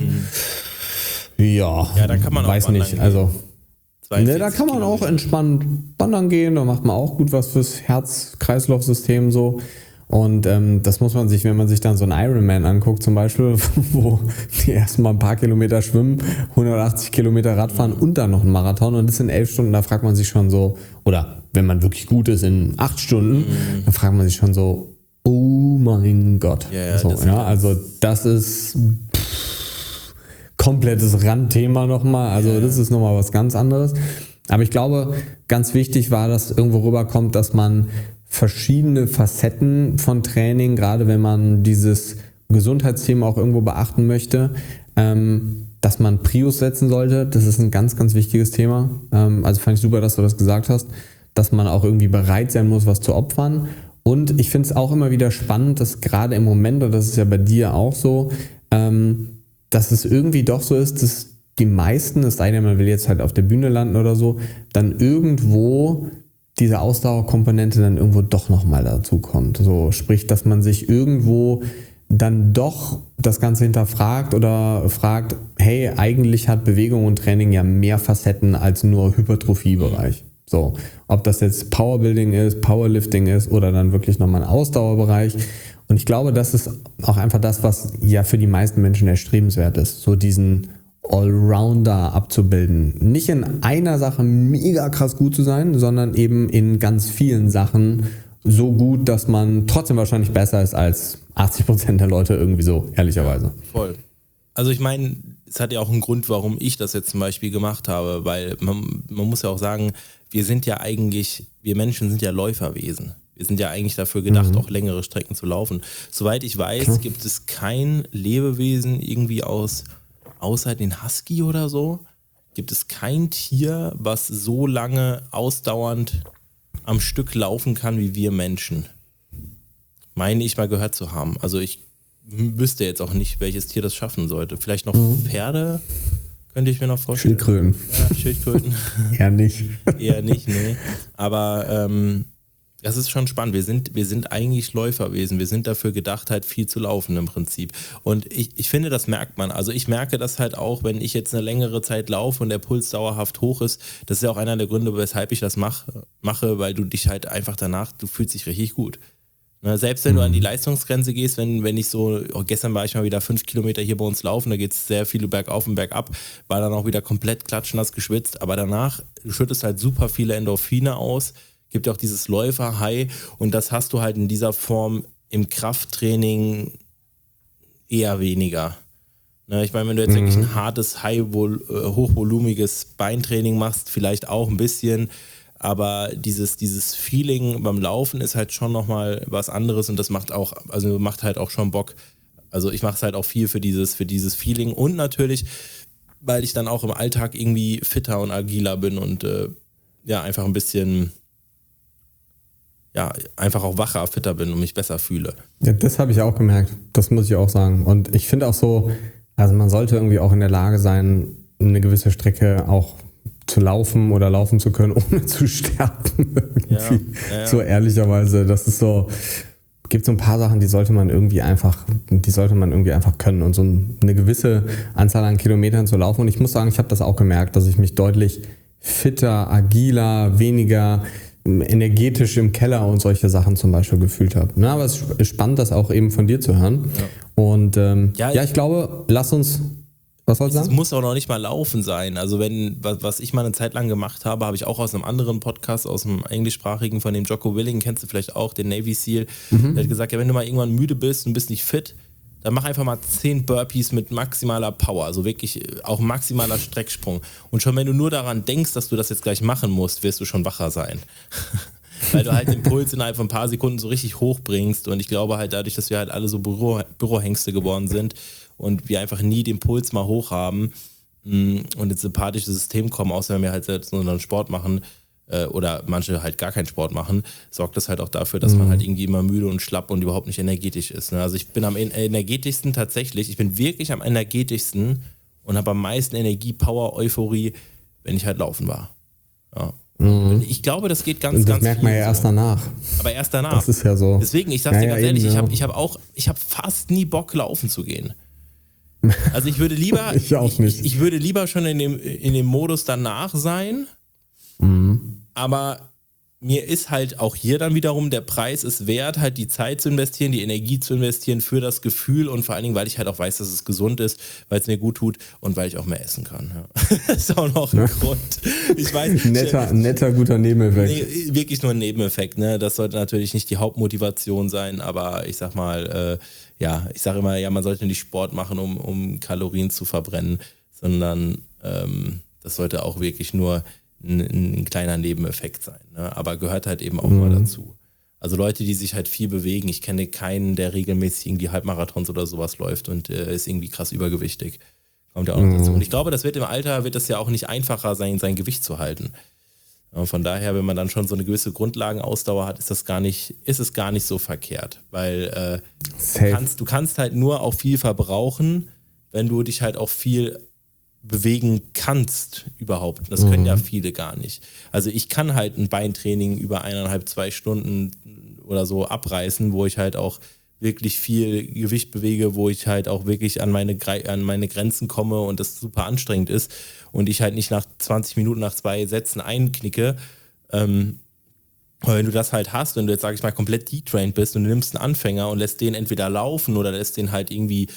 Ja, ja, da kann man auch weiß nicht. gehen. Also, ne, da kann man Kilometer. auch entspannt wandern gehen, da macht man auch gut was fürs Herz-Kreislauf-System so. Und ähm, das muss man sich, wenn man sich dann so einen Ironman anguckt zum Beispiel, wo die erstmal ein paar Kilometer schwimmen, hundertachtzig Kilometer Radfahren mhm. und dann noch einen Marathon und das in elf Stunden, da fragt man sich schon so, oder wenn man wirklich gut ist in acht Stunden, mhm. dann fragt man sich schon so, oh mein Gott. Ja, ja, so, das ja, also das ist pff, komplettes Randthema nochmal. Also ja. das ist nochmal was ganz anderes. Aber ich glaube, ganz wichtig war, dass irgendwo rüberkommt, dass man verschiedene Facetten von Training, gerade wenn man dieses Gesundheitsthema auch irgendwo beachten möchte, ähm, dass man Prios setzen sollte. Das ist ein ganz, ganz wichtiges Thema. Ähm, also fand ich super, dass du das gesagt hast, dass man auch irgendwie bereit sein muss, was zu opfern. Und ich finde es auch immer wieder spannend, dass gerade im Moment, und das ist ja bei dir auch so, ähm, dass es irgendwie doch so ist, dass die meisten, es sei denn, man will jetzt halt auf der Bühne landen oder so, dann irgendwo diese Ausdauerkomponente dann irgendwo doch nochmal dazu kommt. So, sprich, dass man sich irgendwo dann doch das Ganze hinterfragt oder fragt, hey, eigentlich hat Bewegung und Training ja mehr Facetten als nur Hypertrophiebereich. So, ob das jetzt Powerbuilding ist, Powerlifting ist oder dann wirklich nochmal ein Ausdauerbereich. Und ich glaube, das ist auch einfach das, was ja für die meisten Menschen erstrebenswert ist, so diesen Allrounder abzubilden. Nicht in einer Sache mega krass gut zu sein, sondern eben in ganz vielen Sachen so gut, dass man trotzdem wahrscheinlich besser ist als achtzig Prozent der Leute irgendwie so, ehrlicherweise. Voll. Also ich meine, es hat ja auch einen Grund, warum ich das jetzt zum Beispiel gemacht habe, weil man, man muss ja auch sagen, wir sind ja eigentlich, wir Menschen sind ja Läuferwesen. Wir sind ja eigentlich dafür gedacht, mhm. auch längere Strecken zu laufen. Soweit ich weiß, Klar. gibt es kein Lebewesen irgendwie aus, außer den Husky oder so, gibt es kein Tier, was so lange ausdauernd am Stück laufen kann wie wir Menschen. Meine ich mal gehört zu haben. Also ich wüsste jetzt auch nicht, welches Tier das schaffen sollte. Vielleicht noch mhm. Pferde, könnte ich mir noch vorstellen. Schildkröten. Ja, Schildkröten. Eher nicht. Eher nicht, nee. Aber ähm, das ist schon spannend. Wir sind, wir sind eigentlich Läuferwesen. Wir sind dafür gedacht, halt viel zu laufen im Prinzip. Und ich, ich finde, das merkt man. Also ich merke das halt auch, wenn ich jetzt eine längere Zeit laufe und der Puls dauerhaft hoch ist. Das ist ja auch einer der Gründe, weshalb ich das mach, mache, weil du dich halt einfach danach, du fühlst dich richtig gut. Ne, selbst wenn mhm. du an die Leistungsgrenze gehst, wenn, wenn ich so, oh, gestern war ich mal wieder fünf Kilometer hier bei uns laufen, da geht es sehr viele bergauf und bergab, war dann auch wieder komplett klatschnass geschwitzt, aber danach, du schüttest halt super viele Endorphine aus, gibt ja auch dieses Läufer-High und das hast du halt in dieser Form im Krafttraining eher weniger. Ne, ich meine, wenn du jetzt mhm. wirklich ein hartes, high, hochvolumiges Beintraining machst, vielleicht auch ein bisschen, aber dieses, dieses Feeling beim Laufen ist halt schon nochmal was anderes und das macht auch, also macht halt auch schon Bock. Also ich mache es halt auch viel für dieses, für dieses Feeling und natürlich, weil ich dann auch im Alltag irgendwie fitter und agiler bin und äh, ja, einfach ein bisschen, ja, einfach auch wacher, fitter bin und mich besser fühle. Ja, das habe ich auch gemerkt, das muss ich auch sagen. Und ich finde auch so, also man sollte irgendwie auch in der Lage sein, eine gewisse Strecke auch zu laufen oder laufen zu können, ohne zu sterben. Ja, ja, ja. So ehrlicherweise, das ist so, gibt so ein paar Sachen, die sollte man irgendwie einfach, die sollte man irgendwie einfach können und so eine gewisse Anzahl an Kilometern zu laufen. Und ich muss sagen, ich habe das auch gemerkt, dass ich mich deutlich fitter, agiler, weniger energetisch im Keller und solche Sachen zum Beispiel gefühlt habe. Na, aber es ist spannend, das auch eben von dir zu hören. Ja. Und ähm, ja, ja, ich glaube, lass uns, was soll ich sagen? Es muss auch noch nicht mal laufen sein. Also wenn, was, was ich mal eine Zeit lang gemacht habe, habe ich auch aus einem anderen Podcast, aus dem englischsprachigen, von dem Jocko Willing, kennst du vielleicht auch, den Navy Seal, mhm. der hat gesagt, ja, wenn du mal irgendwann müde bist und bist nicht fit, dann mach einfach mal zehn Burpees mit maximaler Power, also wirklich auch maximaler Strecksprung. Und schon wenn du nur daran denkst, dass du das jetzt gleich machen musst, wirst du schon wacher sein. Weil du halt den Puls innerhalb von ein paar Sekunden so richtig hochbringst. Und ich glaube halt dadurch, dass wir halt alle so Büro, Bürohengste geworden sind und wir einfach nie den Puls mal hoch haben und ins sympathische System kommen, außer wenn wir halt selbst nur einen Sport machen, oder manche halt gar keinen Sport machen, sorgt das halt auch dafür, dass mhm. man halt irgendwie immer müde und schlapp und überhaupt nicht energetisch ist. Also ich bin am energetischsten tatsächlich, ich bin wirklich am energetischsten und habe am meisten Energie, Power, Euphorie, wenn ich halt laufen war. Ja. Mhm. Ich glaube, das geht ganz, und das ganz merkt man ja so. erst danach. Aber erst danach. Das ist ja so. Deswegen, ich sag's ja, dir ganz ja, ehrlich, eben, ich ja. habe ich hab auch, ich habe fast nie Bock, laufen zu gehen. Also ich würde lieber, ich, auch nicht. ich, ich würde lieber schon in dem, in dem Modus danach sein, mhm. aber mir ist halt auch hier dann wiederum der Preis ist wert, halt die Zeit zu investieren, die Energie zu investieren für das Gefühl und vor allen Dingen, weil ich halt auch weiß, dass es gesund ist, weil es mir gut tut und weil ich auch mehr essen kann. Ja. Das ist auch noch ein ja. Grund. Ich weiß, netter, netter, guter Nebeneffekt. Nee, wirklich nur ein Nebeneffekt. Ne? Das sollte natürlich nicht die Hauptmotivation sein, aber ich sag mal, äh, ja, ich sage immer, ja, man sollte nicht Sport machen, um, um Kalorien zu verbrennen, sondern ähm, das sollte auch wirklich nur ein, ein kleiner Nebeneffekt sein, ne? Aber gehört halt eben auch mhm. mal dazu. Also Leute, die sich halt viel bewegen, ich kenne keinen, der regelmäßig irgendwie Halbmarathons oder sowas läuft und äh, ist irgendwie krass übergewichtig. Kommt ja auch noch mhm. dazu. Und ich glaube, das wird im Alter, wird das ja auch nicht einfacher sein, sein Gewicht zu halten. Und von daher, wenn man dann schon so eine gewisse Grundlagenausdauer hat, ist das gar nicht, ist es gar nicht so verkehrt, weil äh, du, kannst, du kannst halt nur auch viel verbrauchen, wenn du dich halt auch viel bewegen kannst überhaupt. Das können mhm. ja viele gar nicht. Also ich kann halt ein Beintraining über eineinhalb, zwei Stunden oder so abreißen, wo ich halt auch wirklich viel Gewicht bewege, wo ich halt auch wirklich an meine, an meine Grenzen komme und das super anstrengend ist und ich halt nicht nach zwanzig Minuten, nach zwei Sätzen einknicke. Ähm, aber wenn du das halt hast, wenn du jetzt, sag ich mal, komplett detrained bist und du nimmst einen Anfänger und lässt den entweder laufen oder lässt den halt irgendwie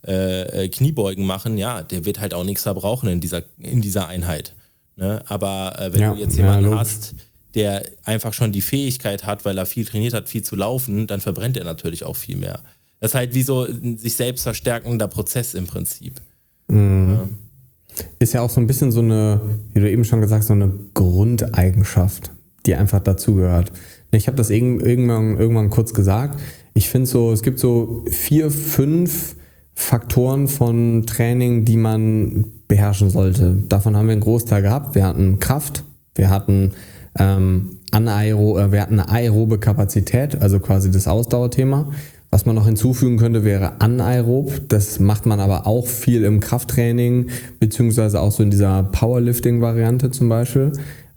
Äh, Kniebeugen machen, ja, der wird halt auch nichts verbrauchen in dieser, in dieser Einheit. Ne? Aber äh, wenn ja, du jetzt jemanden ja, hast, der einfach schon die Fähigkeit hat, weil er viel trainiert hat, viel zu laufen, dann verbrennt er natürlich auch viel mehr. Das ist halt wie so ein sich selbst verstärkender Prozess im Prinzip. Mhm. Ja. Ist ja auch so ein bisschen so eine, wie du eben schon gesagt hast, so eine Grundeigenschaft, die einfach dazugehört. Ich habe das irgendwann, irgendwann kurz gesagt. Ich finde so, es gibt so vier, fünf Faktoren von Training, die man beherrschen sollte. Davon haben wir einen Großteil gehabt. Wir hatten Kraft, wir hatten ähm, anaero, äh, wir hatten eine aerobe Kapazität, also quasi das Ausdauerthema. Was man noch hinzufügen könnte, wäre anaerob. Das macht man aber auch viel im Krafttraining, beziehungsweise auch so in dieser Powerlifting-Variante zum Beispiel.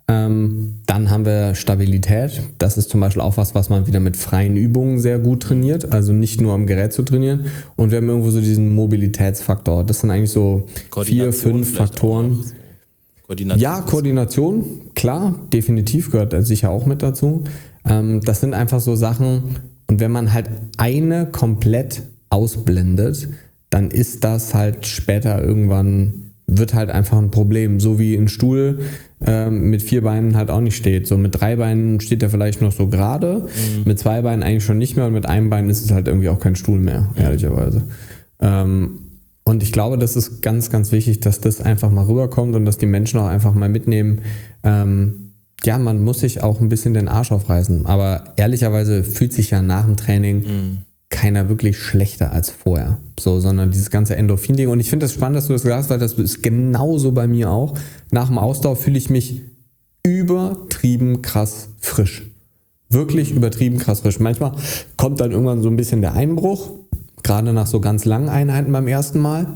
Ähm, dann haben wir Stabilität. Das ist zum Beispiel auch was, was man wieder mit freien Übungen sehr gut trainiert. Also nicht nur am Gerät zu trainieren. Und wir haben irgendwo so diesen Mobilitätsfaktor. Das sind eigentlich so vier, fünf Faktoren. Koordination. Ja, Koordination, klar, definitiv gehört sicher auch mit dazu. Ähm, das sind einfach so Sachen. Und wenn man halt eine komplett ausblendet, dann ist das halt später irgendwann wird halt einfach ein Problem. So wie ein Stuhl ähm, mit vier Beinen halt auch nicht steht. So mit drei Beinen steht er vielleicht noch so gerade, mhm. mit zwei Beinen eigentlich schon nicht mehr und mit einem Bein ist es halt irgendwie auch kein Stuhl mehr, ehrlicherweise. Ähm, und ich glaube, das ist ganz, ganz wichtig, dass das einfach mal rüberkommt und dass die Menschen auch einfach mal mitnehmen, ähm, ja, man muss sich auch ein bisschen den Arsch aufreißen. Aber ehrlicherweise fühlt sich ja nach dem Training mhm. keiner wirklich schlechter als vorher. So, sondern dieses ganze Endorphin-Ding. Und ich finde das spannend, dass du das gesagt hast, weil das ist genauso bei mir auch. Nach dem Ausdauer fühle ich mich übertrieben krass frisch. Wirklich übertrieben krass frisch. Manchmal kommt dann irgendwann so ein bisschen der Einbruch, gerade nach so ganz langen Einheiten beim ersten Mal.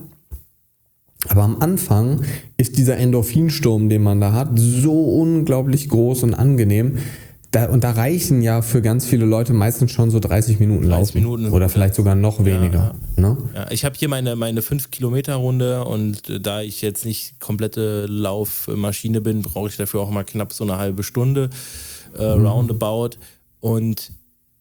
Aber am Anfang ist dieser Endorphinsturm, den man da hat, so unglaublich groß und angenehm. Da, und da reichen ja für ganz viele Leute meistens schon so dreißig Minuten dreißig laufen. Minuten Oder vielleicht sogar noch weniger. Ja, ne? ja, ich habe hier meine, meine fünf Kilometer Runde und äh, da ich jetzt nicht komplette Laufmaschine bin, brauche ich dafür auch mal knapp so eine halbe Stunde äh, mhm. roundabout. Und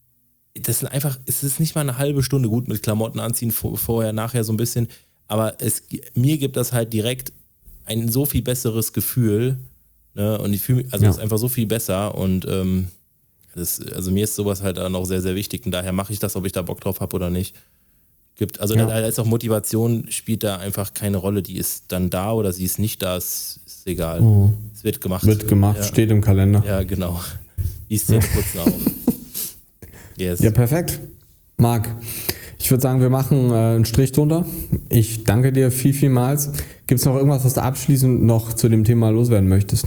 das sind einfach, es ist nicht mal eine halbe Stunde, gut mit Klamotten anziehen, vorher, nachher so ein bisschen. Aber es, mir gibt das halt direkt ein so viel besseres Gefühl. Ne? Und ich fühle mich, also es ja. ist einfach so viel besser. Und ähm, das, also mir ist sowas halt dann auch sehr, sehr wichtig. Und daher mache ich das, ob ich da Bock drauf habe oder nicht. Gibt, also ja. da, da ist auch Motivation, spielt da einfach keine Rolle. Die ist dann da oder sie ist nicht da, ist, ist egal. Oh. Es wird gemacht. Wird gemacht, ja. steht im Kalender. Ja, genau. Die Szene putzen auch. Yes. Ja, perfekt. Marc, ich würde sagen, wir machen äh, einen Strich drunter. Ich danke dir viel, vielmals. Gibt es noch irgendwas, was du abschließend noch zu dem Thema loswerden möchtest?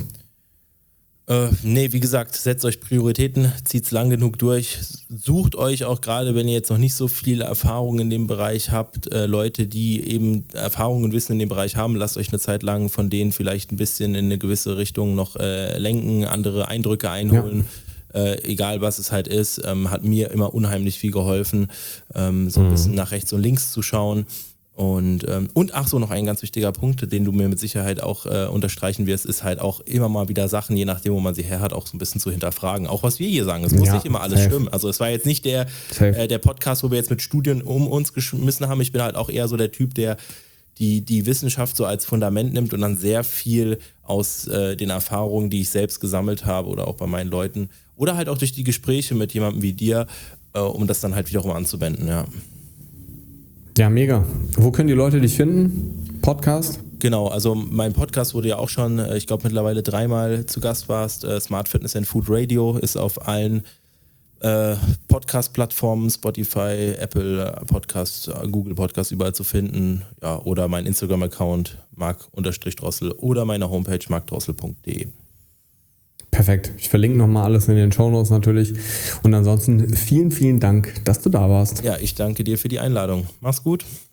Äh, nee, wie gesagt, setzt euch Prioritäten, zieht's lang genug durch. Sucht euch auch gerade, wenn ihr jetzt noch nicht so viel Erfahrung in dem Bereich habt, äh, Leute, die eben Erfahrung und Wissen in dem Bereich haben, lasst euch eine Zeit lang von denen vielleicht ein bisschen in eine gewisse Richtung noch äh, lenken, andere Eindrücke einholen. Ja. Äh, egal was es halt ist, ähm, hat mir immer unheimlich viel geholfen, ähm, so ein mhm. bisschen nach rechts und links zu schauen. Und, ähm, und ach so, noch ein ganz wichtiger Punkt, den du mir mit Sicherheit auch äh, unterstreichen wirst, ist halt auch immer mal wieder Sachen, je nachdem, wo man sie her hat, auch so ein bisschen zu hinterfragen. Auch was wir hier sagen, es muss ja, nicht immer alles safe. stimmen. Also es war jetzt nicht der, äh, der Podcast, wo wir jetzt mit Studien um uns geschmissen haben. Ich bin halt auch eher so der Typ, der die, die Wissenschaft so als Fundament nimmt und dann sehr viel aus äh, den Erfahrungen, die ich selbst gesammelt habe oder auch bei meinen Leuten oder halt auch durch die Gespräche mit jemandem wie dir, äh, um das dann halt wiederum anzuwenden, ja. Ja, mega. Wo können die Leute dich finden? Podcast? Genau, also mein Podcast wurde ja auch schon, ich glaube mittlerweile dreimal zu Gast warst. Smart Fitness and Food Radio ist auf allen äh, Podcast-Plattformen, Spotify, Apple Podcast, Google Podcast überall zu finden. Ja, oder mein Instagram-Account mark-drossel oder meine Homepage mark drossel punkt de. Perfekt. Ich verlinke nochmal alles in den Shownotes natürlich. Und ansonsten vielen, vielen Dank, dass du da warst. Ja, ich danke dir für die Einladung. Mach's gut.